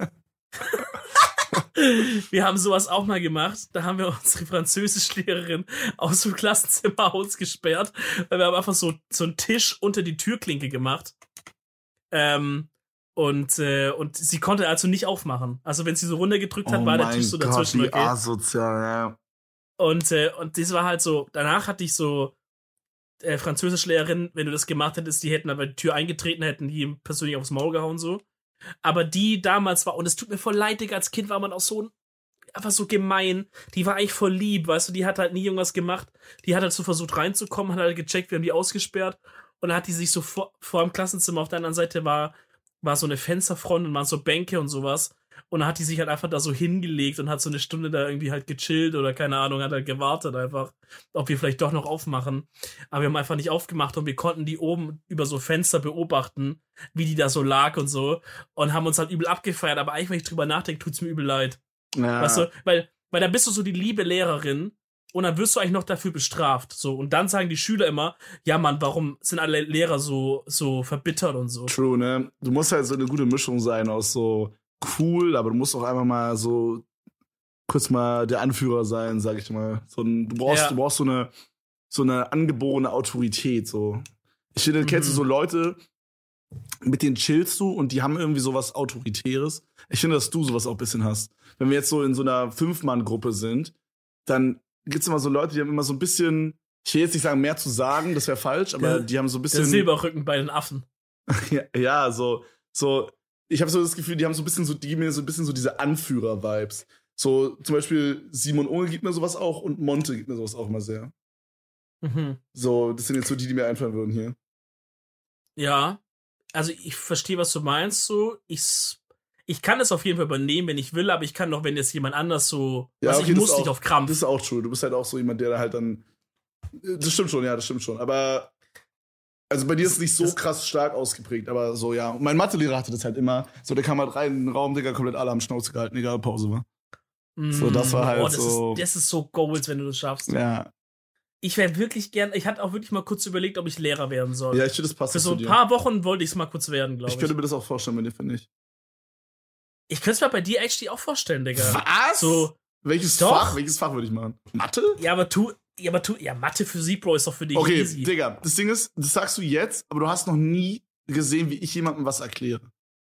Wir haben sowas auch mal gemacht, da haben wir unsere Französischlehrerin aus dem Klassenzimmer ausgesperrt, weil wir haben einfach so, so einen Tisch unter die Türklinke gemacht. Ähm, Und, äh, und sie konnte also nicht aufmachen. Also wenn sie so runtergedrückt hat, oh war der Tisch so Gott, dazwischen. Wie okay? asozial, ja. Und, äh, und das war halt so, danach hatte ich so äh, Französischlehrerin, wenn du das gemacht hättest, die hätten aber die Tür eingetreten, hätten die ihm persönlich aufs Maul gehauen, so. Aber die damals war, und es tut mir voll leid, Digga, als Kind war man auch so einfach so gemein. Die war eigentlich voll lieb, weißt du, die hat halt nie irgendwas gemacht. Die hat halt so versucht reinzukommen, hat halt gecheckt, wir haben die ausgesperrt. Und dann hat die sich so vor, vor dem Klassenzimmer auf der anderen Seite war war so eine Fensterfront und waren so Bänke und sowas. Und dann hat die sich halt einfach da so hingelegt und hat so eine Stunde da irgendwie halt gechillt oder keine Ahnung, hat halt gewartet einfach, ob wir vielleicht doch noch aufmachen. Aber wir haben einfach nicht aufgemacht und wir konnten die oben über so Fenster beobachten, wie die da so lag und so. Und haben uns halt übel abgefeiert. Aber eigentlich, wenn ich drüber nachdenke, tut's mir übel leid. Ja. Weißt du? Weil, weil da bist du so die liebe Lehrerin und dann wirst du eigentlich noch dafür bestraft. So. Und dann sagen die Schüler immer, ja Mann, warum sind alle Lehrer so, so verbittert und so? True, ne? Du musst halt so eine gute Mischung sein aus so cool, aber du musst auch einfach mal so kurz mal der Anführer sein, sag ich mal. So ein, du brauchst, Ja. du brauchst so eine, so eine angeborene Autorität, so. Ich finde, Mhm. kennst du so Leute, mit denen chillst du und die haben irgendwie sowas Autoritäres. Ich finde, dass du sowas auch ein bisschen hast. Wenn wir jetzt so in so einer Fünf-Mann-Gruppe sind, dann gibt's immer so Leute, die haben immer so ein bisschen, ich will jetzt nicht sagen, mehr zu sagen, das wäre falsch, aber Der- die haben so ein Der bisschen. Silberrücken bei den Affen. ja, ja, so, so, ich habe so das Gefühl, die haben so ein bisschen so, die geben mir so ein bisschen so diese Anführer-Vibes. So, zum Beispiel Simon Unge gibt mir sowas auch und Monte gibt mir sowas auch immer sehr. Mhm. So, das sind jetzt so die, die mir einfallen würden hier. Ja, also ich verstehe, was du meinst, so. Ich, ich kann es auf jeden Fall übernehmen, wenn ich will, aber ich kann doch, wenn jetzt jemand anders so, Ja, also okay, ich das muss ist nicht auch- auf Krampf. Das ist auch true. Du bist halt auch so jemand, der da halt dann. Das stimmt schon, ja, das stimmt schon. Aber. Also bei dir ist es nicht so Das- krass stark ausgeprägt, aber so, ja. Und mein Mathelehrer hatte das halt immer. So, der kam halt rein in den Raum, Digga, komplett alle am Schnauze gehalten, egal, Pause war. so, das war halt oh, das so- Ist, das ist so Goals, wenn du das schaffst. Ja. Ich wäre wirklich gern, ich hatte auch wirklich mal kurz überlegt, ob ich Lehrer werden soll. Ja, ich finde, das passt Für so zu ein dir. paar Wochen wollte ich es mal kurz werden, glaube Ich ich. könnte mir das auch vorstellen, bei dir, finde ich. Ich könnte es mir bei dir actually auch vorstellen, Digga. Was? So, Welches Doch. Fach? Welches Fach würde ich machen? Mathe? ja, aber tu, ja, aber tu, ja, Mathe, Physik, Bro, ist doch für dich Okay, easy. Digga, das Ding ist, das sagst du jetzt, aber du hast noch nie gesehen, wie ich jemandem was erkläre.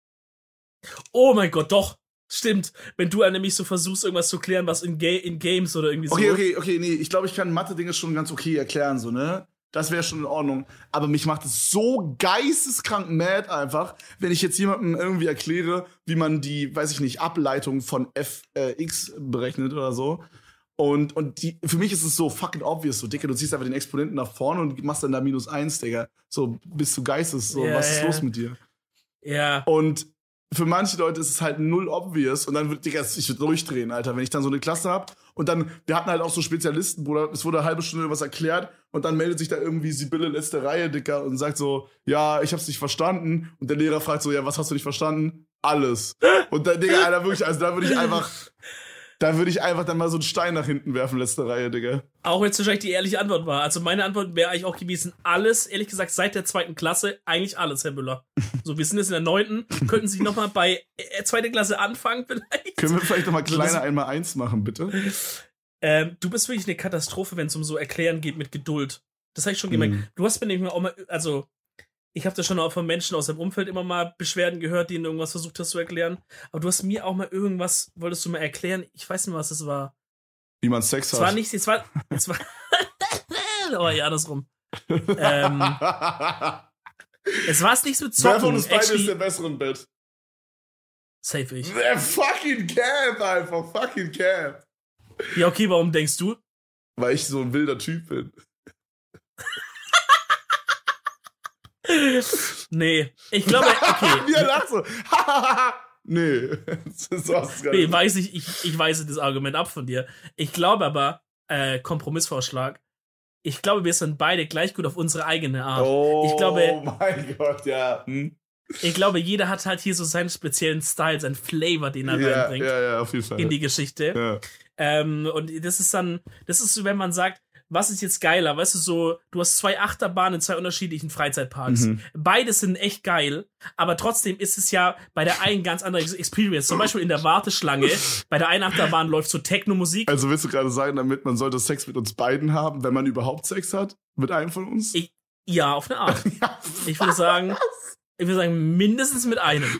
Oh mein Gott, doch. Stimmt. Wenn du nämlich so versuchst, irgendwas zu klären, was in, Ga in Games oder irgendwie so. Okay, okay, okay, nee, ich glaube, ich kann Mathe-Dinge schon ganz okay erklären, so, ne? Das wäre schon in Ordnung. Aber mich macht es so geisteskrank mad einfach, wenn ich jetzt jemandem irgendwie erkläre, wie man die, weiß ich nicht, Ableitung von f x berechnet oder so. Und, und die, für mich ist es so fucking obvious, so, Digga, du ziehst einfach den Exponenten nach vorne und machst dann da minus eins, Digga. So, bist du geistes, so, Ja, was ist ja. los mit dir? Ja. Und für manche Leute ist es halt null obvious und dann wird, Digga, ich würde durchdrehen, Alter, wenn ich dann so eine Klasse hab und dann, wir hatten halt auch so Spezialisten, Bruder, es wurde eine halbe Stunde was erklärt und dann meldet sich da irgendwie Sibylle letzte Reihe, Dicker, und sagt so, ja, ich hab's nicht verstanden und der Lehrer fragt so, ja, was hast du nicht verstanden? Alles. Und dann, Digga, Alter, wirklich, also da würde ich einfach, da würde ich einfach dann mal so einen Stein nach hinten werfen, letzte Reihe, Digga. Auch wenn es wahrscheinlich die ehrliche Antwort war. Also meine Antwort wäre eigentlich auch gewesen, alles, ehrlich gesagt, seit der zweiten Klasse, eigentlich alles, Herr Müller. So, wir sind jetzt in der neunten, könnten Sie nochmal bei äh, zweite Klasse anfangen vielleicht? Können wir vielleicht nochmal Also kleine das- einmal eins machen, bitte? Ähm, du bist wirklich eine Katastrophe, wenn es um so Erklären geht mit Geduld. Das habe ich schon gemerkt. Mhm. Du hast mir nämlich auch mal, also, ich habe das schon auch von Menschen aus deinem Umfeld immer mal Beschwerden gehört, denen du irgendwas versucht hast zu erklären. Aber du hast mir auch mal irgendwas, wolltest du mal erklären? Ich weiß nicht, was das war. Wie man Sex Es war hat. nicht, es war, es war, oh ja, andersrum. ähm, Es war nichts mit Wer von Zocken. uns beiden Actually, ist der bessere im Bett? safe ich. Der fucking Camp einfach, fucking Camp. Ja, okay, warum denkst du? Weil ich so ein wilder Typ bin. Nee, ich glaube, okay. Wie er lacht so. Nee, so hast du's gar Nee, nicht. weiß ich, ich, ich weise das Argument ab von dir. Ich glaube aber, äh, Kompromissvorschlag, ich glaube, wir sind beide gleich gut auf unsere eigene Art. Oh ich glaube, mein Gott, ja. Hm? ich glaube, jeder hat halt hier so seinen speziellen Style, seinen Flavor, den er Ja, reinbringt ja, ja, auf jeden Fall. in die Geschichte. Ja. Ähm, und das ist dann, das ist so, wenn man sagt, was ist jetzt geiler? Weißt du, so, du hast zwei Achterbahnen in zwei unterschiedlichen Freizeitparks. Mhm. Beide sind echt geil, aber trotzdem ist es ja bei der einen ganz andere Experience. Zum Beispiel in der Warteschlange, bei der einen Achterbahn läuft so Techno-Musik. Also willst du gerade sagen, damit man sollte Sex mit uns beiden haben, wenn man überhaupt Sex hat? Mit einem von uns? Ich, ja, auf eine Art. Ja, Ich würde sagen, ich würde sagen, mindestens mit einem.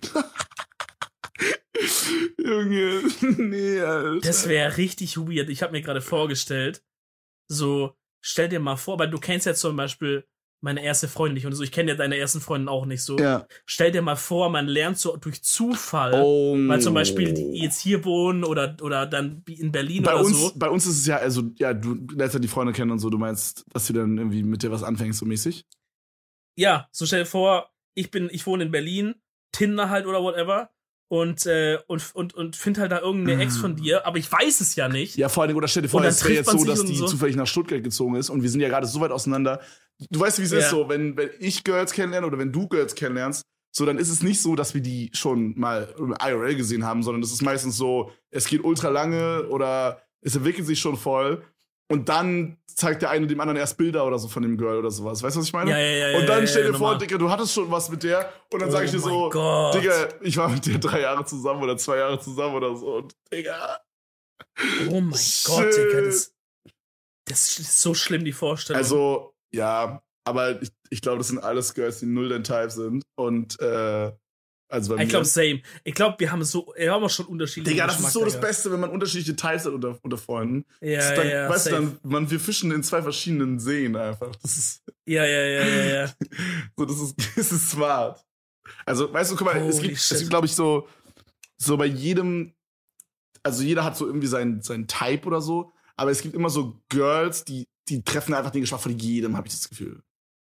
Junge, nee, Alter. Das wäre richtig weird. Ich habe mir gerade vorgestellt, so, stell dir mal vor, weil du kennst ja zum Beispiel meine erste Freundin nicht und so, ich kenne ja deine ersten Freundin auch nicht so. Ja. Stell dir mal vor, man lernt so durch Zufall, Oh. weil zum Beispiel die jetzt hier wohnen oder, oder dann in Berlin Bei oder uns, so. bei uns ist es ja, also, ja, du lernst ja die Freunde kennen und so, du meinst, dass du dann irgendwie mit dir was anfängst, so mäßig? Ja, so stell dir vor, ich bin, ich wohne in Berlin, Tinder halt oder whatever. Und, äh, und, und, und find halt da irgendeine Ex von dir, aber ich weiß es ja nicht. Ja, vor allen Dingen, oder stell dir vor, Und dann es wäre trifft jetzt man so, sich dass und die so. zufällig nach Stuttgart gezogen ist und wir sind ja gerade so weit auseinander. Du weißt, wie es Ja. ist so, wenn, wenn ich Girls kennenlerne oder wenn du Girls kennenlernst, so, dann ist es nicht so, dass wir die schon mal I R L gesehen haben, sondern es ist meistens so, es geht ultra lange oder es entwickelt sich schon voll und dann zeigt der eine dem anderen erst Bilder oder so von dem Girl oder sowas. Weißt du, was ich meine? Ja, ja, ja, und dann ja, stell dir ja, vor, normal. Digga, du hattest schon was mit der und dann Oh sag ich dir mein so, Gott. Digga, ich war mit dir drei Jahre zusammen oder zwei Jahre zusammen oder so und Digga. Oh mein Shit. Gott, Digga, das, das ist so schlimm, die Vorstellung. Also, ja, aber ich, ich glaube, das sind alles Girls, die null dein Type sind. Und, äh, also bei ich mir. glaube, same. Ich glaube, wir haben so, wir haben auch schon unterschiedliche Digga, das ist Geschmack, so das Digga. Beste, wenn man unterschiedliche Types hat unter, unter Freunden. Ja, Das ist ja, dann, ja, weißt du, safe. dann, man, wir fischen in zwei verschiedenen Seen einfach. Das ist, Ja, ja, ja, ja, ja. so, das ist, das ist smart. Also, weißt du, guck mal, es Holy gibt, es shit. gibt, glaube ich, so, so bei jedem, also jeder hat so irgendwie seinen, seinen Type oder so, aber es gibt immer so Girls, die, die treffen einfach den Geschmack von jedem, habe ich das Gefühl.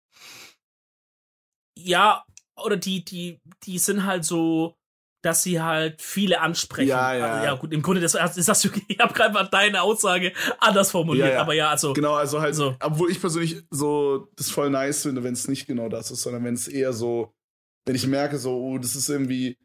Ja, oder die, die, die sind halt so, dass sie halt viele ansprechen. Ja, ja. Also, ja, gut, im Grunde, das, das ist das, ich habe gerade mal deine Aussage anders formuliert, Ja, ja. aber ja, also. Genau, also halt, So. obwohl ich persönlich so das voll nice finde, wenn es nicht genau das ist, sondern wenn es eher so, wenn ich merke, so, oh, das ist irgendwie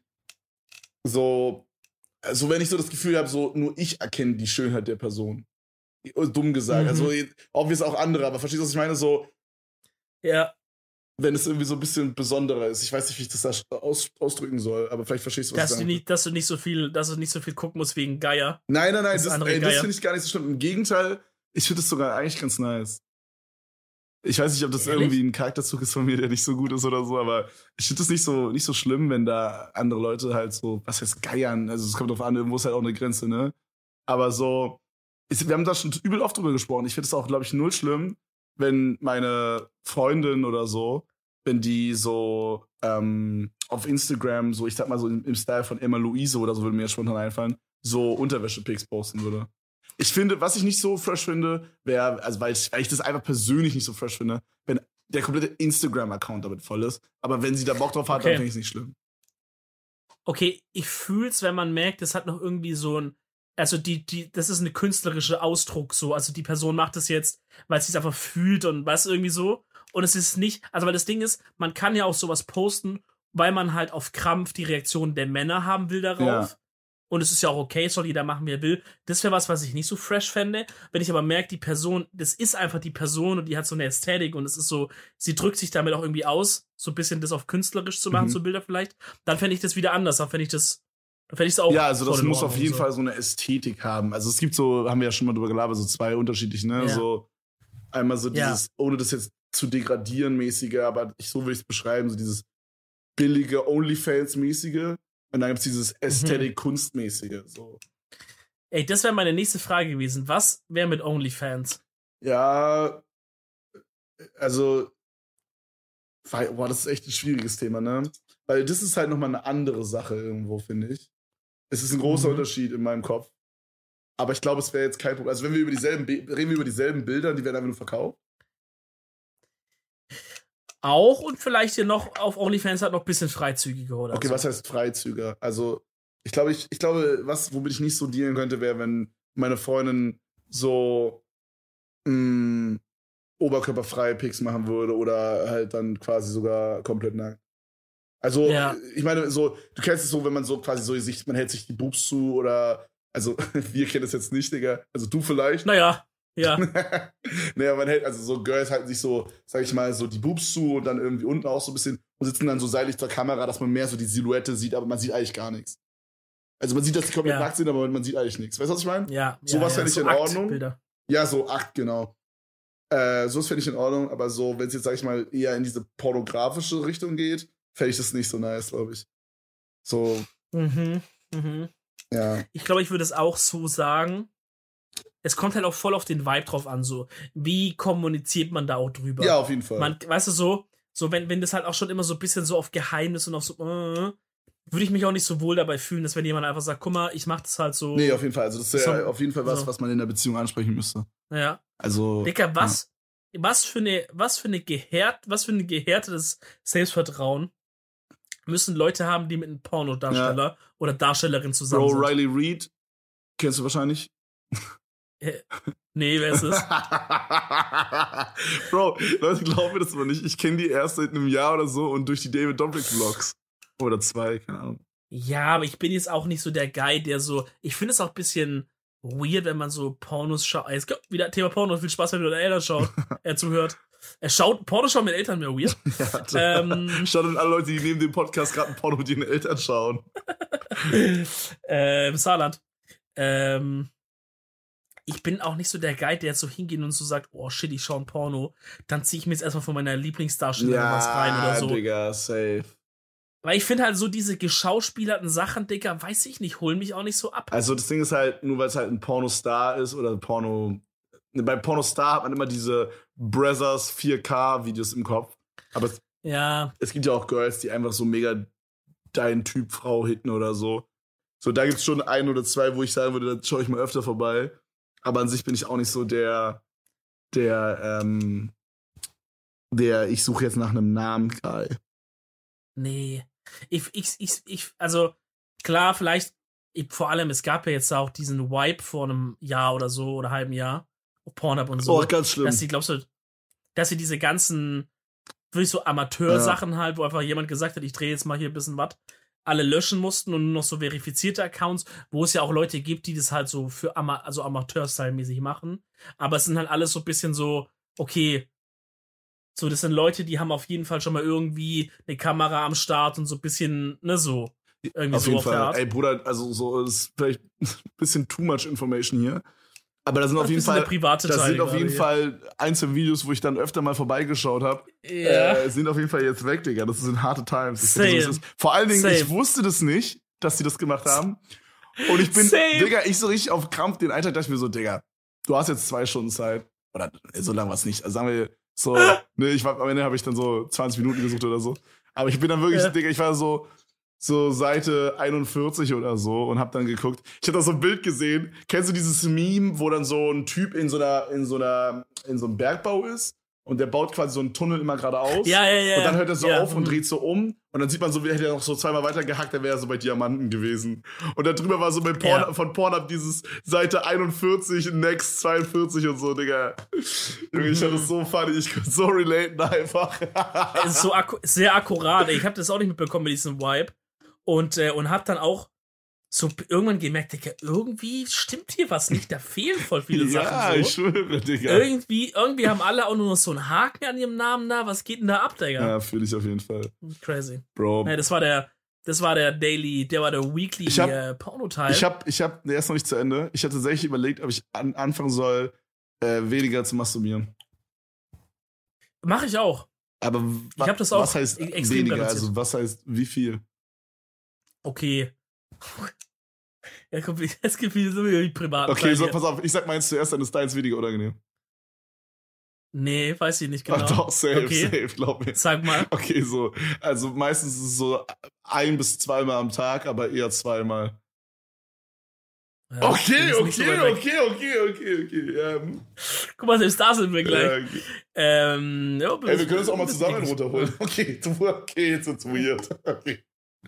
so, also wenn ich so das Gefühl habe, so, nur ich erkenne die Schönheit der Person. Dumm gesagt. Mhm. Also, obvious auch andere, aber verstehst du, was ich meine? So, Ja, wenn es irgendwie so ein bisschen besonderer ist. Ich weiß nicht, wie ich das da aus, ausdrücken soll, aber vielleicht verstehst du, was dass ich du sage. nicht, dass du nicht so viel, dass du nicht so viel gucken musst wegen Geier. Nein, nein, nein, das das, andere ey, das Geier. finde ich gar nicht so schlimm. Im Gegenteil, ich finde das sogar eigentlich ganz nice. Ich weiß nicht, ob das Ehrlich? irgendwie ein Charakterzug ist von mir, der nicht so gut ist oder so, aber ich finde das nicht so, nicht so schlimm, wenn da andere Leute halt so, was heißt geiern? Also es kommt drauf an, irgendwo ist halt auch eine Grenze, ne? Aber so, ich, wir haben da schon übel oft drüber gesprochen. Ich finde es auch, glaube ich, null schlimm, wenn meine Freundin oder so, wenn die so ähm, auf Instagram, so ich sag mal so im, im Style von Emma Luise oder so, würde mir jetzt spontan einfallen, so Unterwäsche-Pics posten würde. Ich finde, was ich nicht so fresh finde, wäre, also weil ich, weil ich das einfach persönlich nicht so fresh finde, wenn der komplette Instagram-Account damit voll ist. Aber wenn sie da Bock drauf hat, Okay. dann finde ich es nicht schlimm. Okay, ich fühl's, wenn man merkt, es hat noch irgendwie so ein, also die, die, das ist eine künstlerische Ausdruck so, also die Person macht es jetzt, weil sie es einfach fühlt und weiß irgendwie so. Und es ist nicht, also weil das Ding ist, man kann ja auch sowas posten, weil man halt auf Krampf die Reaktion der Männer haben will darauf. Ja. Und es ist ja auch okay, soll jeder machen, wie er will. Das wäre was, was ich nicht so fresh fände. Wenn ich aber merke, die Person, das ist einfach die Person und die hat so eine Ästhetik und es ist so, sie drückt sich damit auch irgendwie aus, so ein bisschen das auf künstlerisch zu machen, Mhm. so Bilder vielleicht, dann fände ich das wieder anders. Dann fände ich das, dann fände ich es auch. Ja, also das voll in muss auf Ordnung, jeden so. Fall so eine Ästhetik haben. Also es gibt so, haben wir ja schon mal drüber gelabert, so zwei unterschiedliche, ne? Ja. So einmal so Ja. dieses, ohne das jetzt zu degradieren mäßige, aber ich, so will ich es beschreiben, so dieses billige Onlyfans-mäßige. Und dann gibt's dieses Ästhetik-Kunstmäßige. So. Ey, das wäre meine nächste Frage gewesen. Was wäre mit OnlyFans? Ja, also Weil, boah, das ist echt ein schwieriges Thema, ne? Weil das ist halt nochmal eine andere Sache irgendwo, finde ich. Es ist ein großer Mhm. Unterschied in meinem Kopf. Aber ich glaube, es wäre jetzt kein Problem. Also wenn wir über dieselben, Bi- reden wir über dieselben Bilder, die werden einfach nur verkauft. Auch und vielleicht hier noch auf OnlyFans halt noch ein bisschen freizügiger oder Okay, so. was heißt Freizüger? Also, ich glaube, ich, ich glaube, was, womit ich nicht so dealen könnte, wäre, wenn meine Freundin so mh, oberkörperfreie Pics machen würde oder halt dann quasi sogar komplett nackt. Also, Ja. ich meine, so, du kennst es so, wenn man so quasi so sich, man hält sich die Boobs zu oder, also, wir kennen das jetzt nicht, Digga. Also, du vielleicht. Naja, ja. naja, man hält, also so Girls halten sich so, sag ich mal, so die Boobs zu und dann irgendwie unten auch so ein bisschen und sitzen dann so seitlich zur Kamera, dass man mehr so die Silhouette sieht, aber man sieht eigentlich gar nichts. Also man sieht, dass die komplett Ja. nackt sind, aber man sieht eigentlich nichts. Weißt du, was ich meine? Ja. Sowas ja, fände ich so in Ordnung. Aktbilder. Ja, so Akt, genau. Äh, sowas fände ich in Ordnung, aber so, wenn es jetzt, sag ich mal, eher in diese pornografische Richtung geht, fände ich das nicht so nice, glaube ich. So, Mhm. Mhm. ja. Ich glaube, ich würde es auch so sagen. Es kommt halt auch voll auf den Vibe drauf an, so. Wie kommuniziert man da auch drüber? Ja, auf jeden Fall. Man, weißt du, so, so wenn, wenn das halt auch schon immer so ein bisschen so auf Geheimnis und auf so, äh, würde ich mich auch nicht so wohl dabei fühlen, dass wenn jemand einfach sagt, guck mal, ich mach das halt so. Nee, auf jeden Fall. Also das wäre So- auf jeden Fall was, so. was man in der Beziehung ansprechen müsste. Ja. Also. Dicker, was, was für eine, was für eine gehärt, was für ein gehärtetes Selbstvertrauen müssen Leute haben, die mit einem Pornodarsteller oder Darstellerin zusammen Bro, sind. Riley Reid, kennst du wahrscheinlich? Äh, nee, wer ist es? Bro, Leute glauben mir das aber nicht. Ich kenne die erst seit einem Jahr oder so und durch die David Dobrik Vlogs. Oder zwei, keine Ahnung. Ja, aber ich bin jetzt auch nicht so der Guy, der so. Ich finde es auch ein bisschen weird, wenn man so Pornos schaut. Es gibt wieder Thema Porno. Viel Spaß, wenn du deine Eltern schaut. Er zuhört. Er schaut Pornos schauen mit Eltern mehr weird. Ja, ähm, Schaut an alle Leute, die neben dem Podcast gerade ein Porno mit ihren Eltern schauen. äh, Im Saarland. Ähm, ich bin auch nicht so der Guy, der jetzt so hingeht und so sagt, oh shit, ich schaue ein Porno. Dann ziehe ich mir jetzt erstmal von meiner Lieblingsdarstellerin was rein oder so. Digga, safe. Weil ich finde halt so diese geschauspielerten Sachen, Digga, weiß ich nicht, holen mich auch nicht so ab. Also das Ding ist halt, nur weil es halt ein Pornostar ist oder Porno... Bei Pornostar hat man immer diese Brothers vier K-Videos im Kopf. Aber es, Ja, es gibt ja auch Girls, die einfach so mega deinen Typ Frau hitten oder so. So, da gibt's schon ein oder zwei, wo ich sagen würde, da schaue ich mal öfter vorbei. Aber an sich bin ich auch nicht so der, der, ähm, der, ich suche jetzt nach einem Namen, Guy. nee. Ich, ich, ich, ich, also, klar, vielleicht, ich, vor allem, es gab ja jetzt auch diesen Wipe vor einem Jahr oder so, oder halben Jahr, auf Pornhub und so. Oh, ganz schlimm. Dass sie, glaubst du, dass sie diese ganzen, wirklich so Amateursachen halt, wo einfach jemand gesagt hat, ich drehe jetzt mal hier ein bisschen was, alle löschen mussten und nur noch so verifizierte Accounts, wo es ja auch Leute gibt, die das halt so für Ama also Amateur-Style-mäßig machen. Aber es sind halt alles so ein bisschen so, okay, so, das sind Leute, die haben auf jeden Fall schon mal irgendwie eine Kamera am Start und so ein bisschen, ne, so. Irgendwie Auf so jeden auf der Fall. Art. Ey, Bruder, also so ist vielleicht ein bisschen too much information hier. Aber da sind auf jeden bisschen Fall, der private das Teil sind auf gerade jeden hier. Fall einzelne Videos, wo ich dann öfter mal vorbeigeschaut habe. Ja. Äh, sind auf jeden Fall jetzt weg, Digga. Das sind harte Times. Ich Same. weiß, das ist- Vor allen Dingen, Same. ich wusste das nicht, dass sie das gemacht haben. Und ich bin, Same. Digga, ich so richtig auf Krampf den einen Tag dachte ich mir so, Digga, du hast jetzt zwei Stunden Zeit. Oder so lange war es nicht. Also sagen wir so, ne, ich war, am Ende habe ich dann so zwanzig Minuten gesucht oder so. Aber ich bin dann wirklich, Ja. Digga, ich war so, so Seite einundvierzig oder so und hab dann geguckt. Ich habe da so ein Bild gesehen. Kennst du dieses Meme, wo dann so ein Typ in so einer, in so einer, in so einem Bergbau ist und der baut quasi so einen Tunnel immer geradeaus. Ja, ja, ja. Und dann hört er so ja. auf und mhm. dreht so um. Und dann sieht man so, wie hätte er noch so zweimal weiter gehackt, dann wäre er so bei Diamanten gewesen. Und da drüber war so bei Porn, Ja. von Pornhub dieses Seite einundvierzig, Next zweiundvierzig und so, Digga. Junge, ich fand das so funny, ich konnte so relaten einfach. Es ist so akku sehr akkurat. Ich habe das auch nicht mitbekommen mit diesem Vibe. Und, äh, und hab dann auch so irgendwann gemerkt, Digga, irgendwie stimmt hier was nicht. Da fehlen voll viele ja, Sachen. ich So. schwöre, Digga. Irgendwie, irgendwie haben alle auch nur noch so einen Haken an ihrem Namen da. Was geht denn da ab, Digga? Ja, fühle ich auf jeden Fall. Crazy. Bro. Ja, das war der, das war der Daily, der war der Weekly Ich hab- äh, Porno-Teil. Ich hab, ich hab, der ist noch nicht zu Ende. Ich hatte tatsächlich überlegt, ob ich an, anfangen soll, äh, weniger zu masturbieren. Mach ich auch. Aber Ich hab das auch was heißt e- extrem weniger? reduziert. Also was heißt wie viel? Okay. Ja, komm, es gibt viele so wie privaten Okay, Teil so, hier. pass auf, ich sag meins zuerst, dann ist deins weniger unangenehm. Nee, weiß ich nicht genau. Ach doch, safe, okay. safe, glaub mir. Sag mal. Okay, so. Also meistens ist es so ein bis zweimal am Tag, aber eher zweimal. Ja, Okay, das ist nicht so okay, weit weg. okay, okay, okay, okay. Ähm, Guck mal, selbst da sind wir gleich. ja, okay. Ähm, ja, Ey, wir können uns auch mal das- zusammen runterholen. Okay, du, okay, jetzt wird's weird. Okay.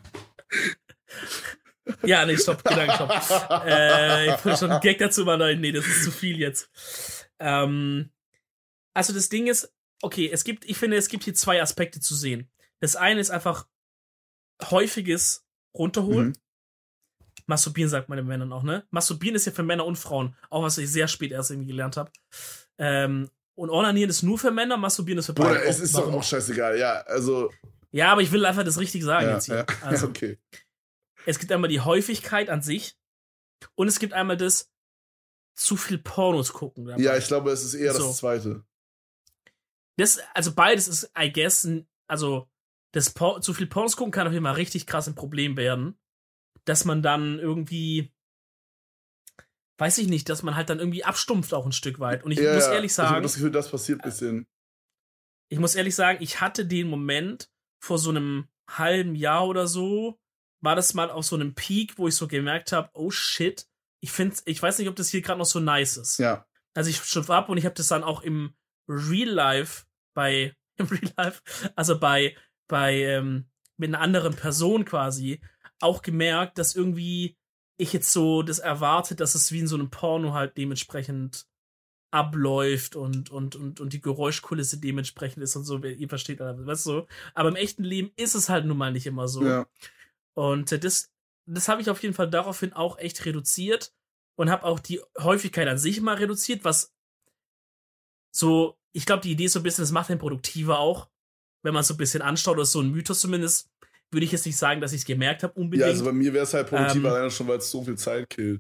Ja, nee, stopp, Gedankenstopp. äh, ich wollte schon einen Gag dazu machen, nee, das ist zu viel jetzt. Ähm, also das Ding ist, okay, es gibt, ich finde, es gibt hier zwei Aspekte zu sehen. Das eine ist einfach häufiges Runterholen. Mhm. Masturbieren sagt man den Männern auch, ne? Masturbieren ist ja für Männer und Frauen, auch was ich sehr spät erst irgendwie gelernt habe. Ähm, und Onanieren ist nur für Männer, Masturbieren ist für beide. Bruder, es Auch- ist warum? doch auch scheißegal. Ja, also. Ja, aber ich will einfach das richtig sagen Ja, jetzt hier. ja. Also, Okay. es gibt einmal die Häufigkeit an sich und es gibt einmal das zu viel Pornos gucken. dabei. Ja, ich glaube, es ist eher So. das Zweite. Das, also beides ist, I guess, n- also das Por zu viel Pornos gucken kann auf jeden Fall richtig krass ein Problem werden. Dass man dann irgendwie, weiß ich nicht, dass man halt dann irgendwie abstumpft auch ein Stück weit. Und ich ja, muss ja. ehrlich Ich habe sagen, das Gefühl, das passiert ein bisschen. ich muss ehrlich sagen, ich hatte den Moment vor so einem halben Jahr oder so, war das mal auf so einem Peak, wo ich so gemerkt habe, oh shit, ich finde, ich weiß nicht, ob das hier gerade noch so nice ist. Ja. Also ich schwiff ab und ich habe das dann auch im Real Life bei, im Real Life, also bei, bei, ähm, mit einer anderen Person quasi, auch gemerkt, dass irgendwie ich jetzt so das erwarte, dass es wie in so einem Porno halt dementsprechend abläuft und, und, und, und die Geräuschkulisse dementsprechend ist und so, ihr versteht, weißt du, aber im echten Leben ist es halt nun mal nicht immer so. Ja. Und äh, das, das habe ich auf jeden Fall daraufhin auch echt reduziert und habe auch die Häufigkeit an sich mal reduziert, was so, ich glaube, die Idee ist so ein bisschen, das macht den produktiver auch, wenn man es so ein bisschen anschaut, oder ist so ein Mythos zumindest, würde ich jetzt nicht sagen, dass ich es gemerkt habe unbedingt. Ja, also bei mir wäre es halt produktiver, Ähm, alleine schon, weil es so viel Zeit killt.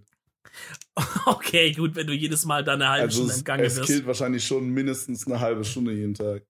Okay, gut, wenn du jedes Mal da eine halbe Also Stunde es, im Gange es wirst. killt wahrscheinlich schon mindestens eine halbe Stunde jeden Tag.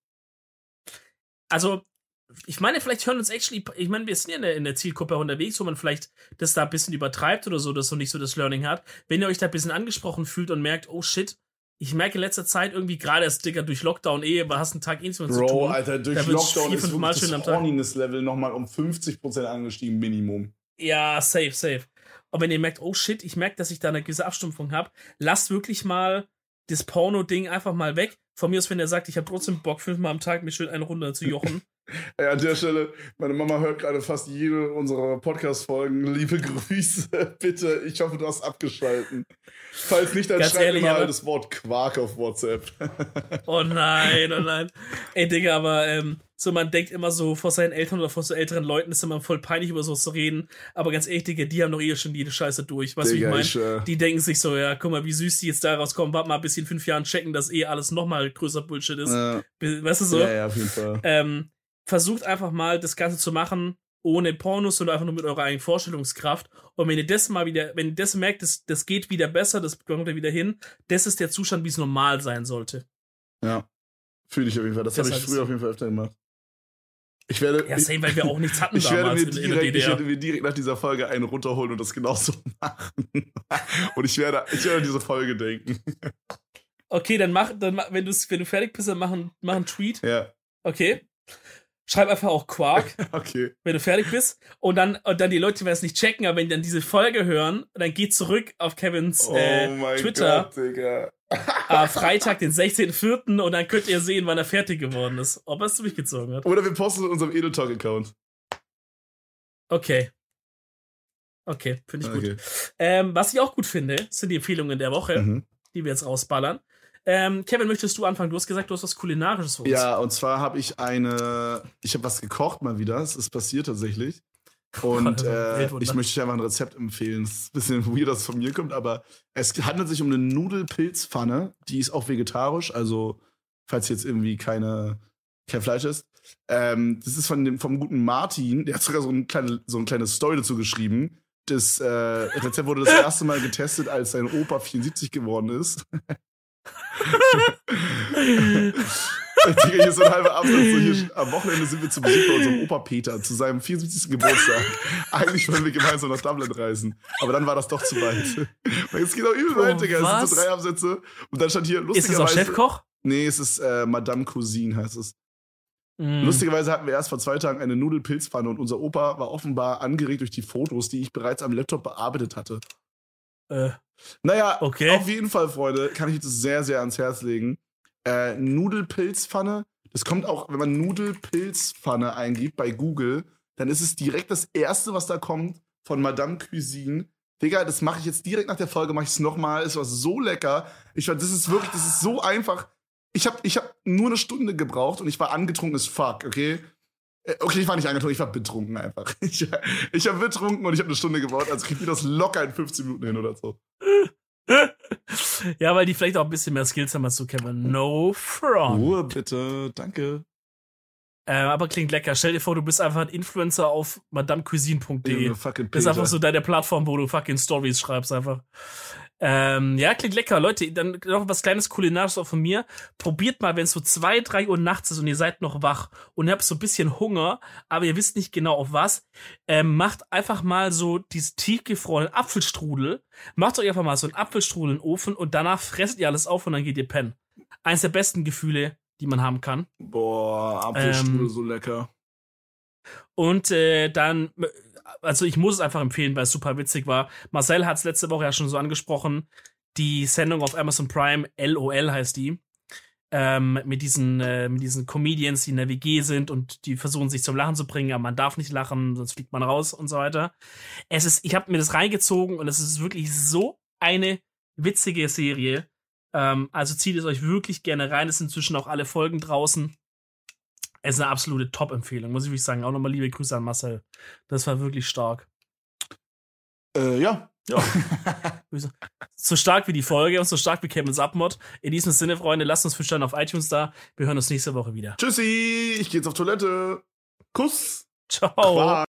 Also, ich meine, vielleicht hören uns actually, ich meine, wir sind ja in der, in der Zielgruppe unterwegs, wo man vielleicht das da ein bisschen übertreibt oder so, dass so nicht so das Learning hat. Wenn ihr euch da ein bisschen angesprochen fühlt und merkt, oh shit, ich merke in letzter Zeit irgendwie gerade erst, Digga, durch Lockdown eh, aber hast einen Tag eh nichts mehr zu Bro, tun. Alter, durch Da wird's Lockdown vier, ist fünf Mal wirklich schön am das Tag. Horniness-Level nochmal um fünfzig Prozent angestiegen, Minimum. Ja, safe, safe. Und wenn ihr merkt, oh shit, ich merke, dass ich da eine gewisse Abstumpfung habe, lasst wirklich mal das Porno-Ding einfach mal weg. Von mir aus, wenn er sagt, ich habe trotzdem Bock, fünfmal am Tag mir schön eine Runde zu jochen. Ey, an der Stelle, meine Mama hört gerade fast jede unserer Podcast-Folgen. Liebe Grüße, bitte. Ich hoffe, du hast abgeschalten. Falls nicht, dann Ganz schreib ehrlich, mir mal aber- das Wort Quark auf WhatsApp. Oh nein, oh nein. Ey, Digga, aber ähm, so man denkt immer so, vor seinen Eltern oder vor so älteren Leuten ist immer voll peinlich, über sowas zu reden. Aber ganz ehrlich, Digga, die haben doch eh schon jede Scheiße durch. Weißt du, wie ich Digga, meine? ich, äh, Die denken sich so, ja, guck mal, wie süß die jetzt da rauskommen. Warte mal, bis in fünf Jahren checken, dass eh alles nochmal größer Bullshit ist. äh, Weißt du so? Ja, ja, auf jeden Fall. Ähm, versucht einfach mal, das Ganze zu machen, ohne Pornos oder einfach nur mit eurer eigenen Vorstellungskraft. Und wenn ihr das mal wieder, wenn ihr das merkt, das, das geht wieder besser, das kommt wieder hin, das ist der Zustand, wie es normal sein sollte. Ja. Fühle ich auf jeden Fall. Das, Das habe ich heißt- früher auf jeden Fall öfter gemacht. Ich werde, Ja, same, weil wir auch nichts hatten ich werde, damals mir in, in der direkt, D ich D R. werde mir direkt nach dieser Folge einen runterholen und das genauso machen. Und ich werde, ich werde an diese Folge denken. Okay, dann mach, dann mach, wenn du wenn du fertig bist, dann mach, ein- mach einen Tweet. Ja, Okay. Schreib einfach auch Quark, okay. wenn du fertig bist. Und dann, und dann die Leute werden es nicht checken, aber wenn die dann diese Folge hören, dann geht zurück auf Kevins äh, oh mein Twitter. Gott, Digga. äh, Freitag, den sechzehnten vierten und dann könnt ihr sehen, wann er fertig geworden ist. Ob er es durchgezogen hat. Oder wir posten in unserem Edel Talk-Account. Okay. Okay, finde ich gut. Okay. Ähm, was ich auch gut finde, sind die Empfehlungen der Woche, Mhm. die wir jetzt rausballern. Ähm, Kevin, möchtest du anfangen? Du hast gesagt, du hast was Kulinarisches für uns. Ja, und zwar habe ich eine, ich habe was gekocht mal wieder, es ist passiert tatsächlich. Und Gott, äh, Weltwunder. ich möchte euch einfach ein Rezept empfehlen. Es ist ein bisschen weird, dass es von mir kommt, aber es handelt sich um eine Nudelpilzpfanne, die ist auch vegetarisch, also falls jetzt irgendwie keine, kein Fleisch ist. Ähm, das ist von dem, vom guten Martin, der hat sogar so ein, kleine, so ein kleines Story dazu geschrieben. Das äh, Rezept wurde das erste Mal getestet, als sein Opa vierundsiebzig geworden ist. Digga, hier ist so ein halber Absatz. So hier, am Wochenende sind wir zu Besuch bei unserem Opa Peter zu seinem vierundsiebzigsten Geburtstag. Eigentlich wollen wir gemeinsam nach Dublin reisen. Aber dann war das doch zu weit. Und jetzt geht auch übel Oh, weit, Digga. Es sind was? so drei Absätze. Und dann stand hier Ist das auch lustigerweise. Chefkoch? Nee, es ist äh, Madame Cousine, heißt es. Mm. Lustigerweise hatten wir erst vor zwei Tagen eine Nudelpilzpfanne und unser Opa war offenbar angeregt durch die Fotos, die ich bereits am Laptop bearbeitet hatte. Äh, Naja, okay. auf jeden Fall, Freunde, kann ich das sehr, sehr ans Herz legen. Äh, Nudelpilzpfanne, das kommt auch, wenn man Nudelpilzpfanne eingibt bei Google, dann ist es direkt das Erste, was da kommt von Madame Cuisine. Digga, das mache ich jetzt direkt nach der Folge, mache ich es nochmal. Es war so lecker. Ich war, das ist wirklich, das ist so einfach. Ich habe ich hab nur eine Stunde gebraucht und ich war angetrunken as fuck, okay? Äh, Okay, ich war nicht angetrunken, ich war betrunken einfach. Ich, ich war betrunken und ich habe eine Stunde gebraucht, also krieg ich das locker in fünfzehn Minuten hin oder so. Ja, weil die vielleicht auch ein bisschen mehr Skills haben als du, Kevin. No front. Ruhe bitte, danke. Äh, aber klingt lecker. Stell dir vor, du bist einfach ein Influencer auf madamecuisine punkt de. Junge, fucking Das ist Peter. einfach so deine Plattform, wo du fucking Stories schreibst einfach. Ähm, ja, klingt lecker. Leute, dann noch was kleines Kulinarisches auch von mir. Probiert mal, wenn es so zwei, drei Uhr nachts ist und ihr seid noch wach und ihr habt so ein bisschen Hunger, aber ihr wisst nicht genau auf was, ähm, macht einfach mal so diese tiefgefrorenen Apfelstrudel. Macht euch einfach mal so einen Apfelstrudel in den Ofen und danach fresst ihr alles auf und dann geht ihr pennen. Eins der besten Gefühle, die man haben kann. Boah, Apfelstrudel, Ähm, so lecker. Und äh, dann, also ich muss es einfach empfehlen, weil es super witzig war. Marcel hat es letzte Woche ja schon so angesprochen. Die Sendung auf Amazon Prime, LOL heißt die, ähm, mit diesen äh, mit diesen Comedians, die in der W G sind und die versuchen sich zum Lachen zu bringen, aber man darf nicht lachen, sonst fliegt man raus und so weiter. Es ist, ich habe mir das reingezogen und es ist wirklich so eine witzige Serie. Ähm, also zieht es euch wirklich gerne rein. Es sind inzwischen auch alle Folgen draußen. Es ist eine absolute Top-Empfehlung, muss ich wirklich sagen. Auch nochmal liebe Grüße an Marcel. Das war wirklich stark. Äh, ja. Ja. So stark wie die Folge und so stark wie Kevins Abmod. In diesem Sinne, Freunde, lasst uns fünf Sterne auf iTunes da. Wir hören uns nächste Woche wieder. Tschüssi, ich geh jetzt auf Toilette. Kuss. Ciao. Quack.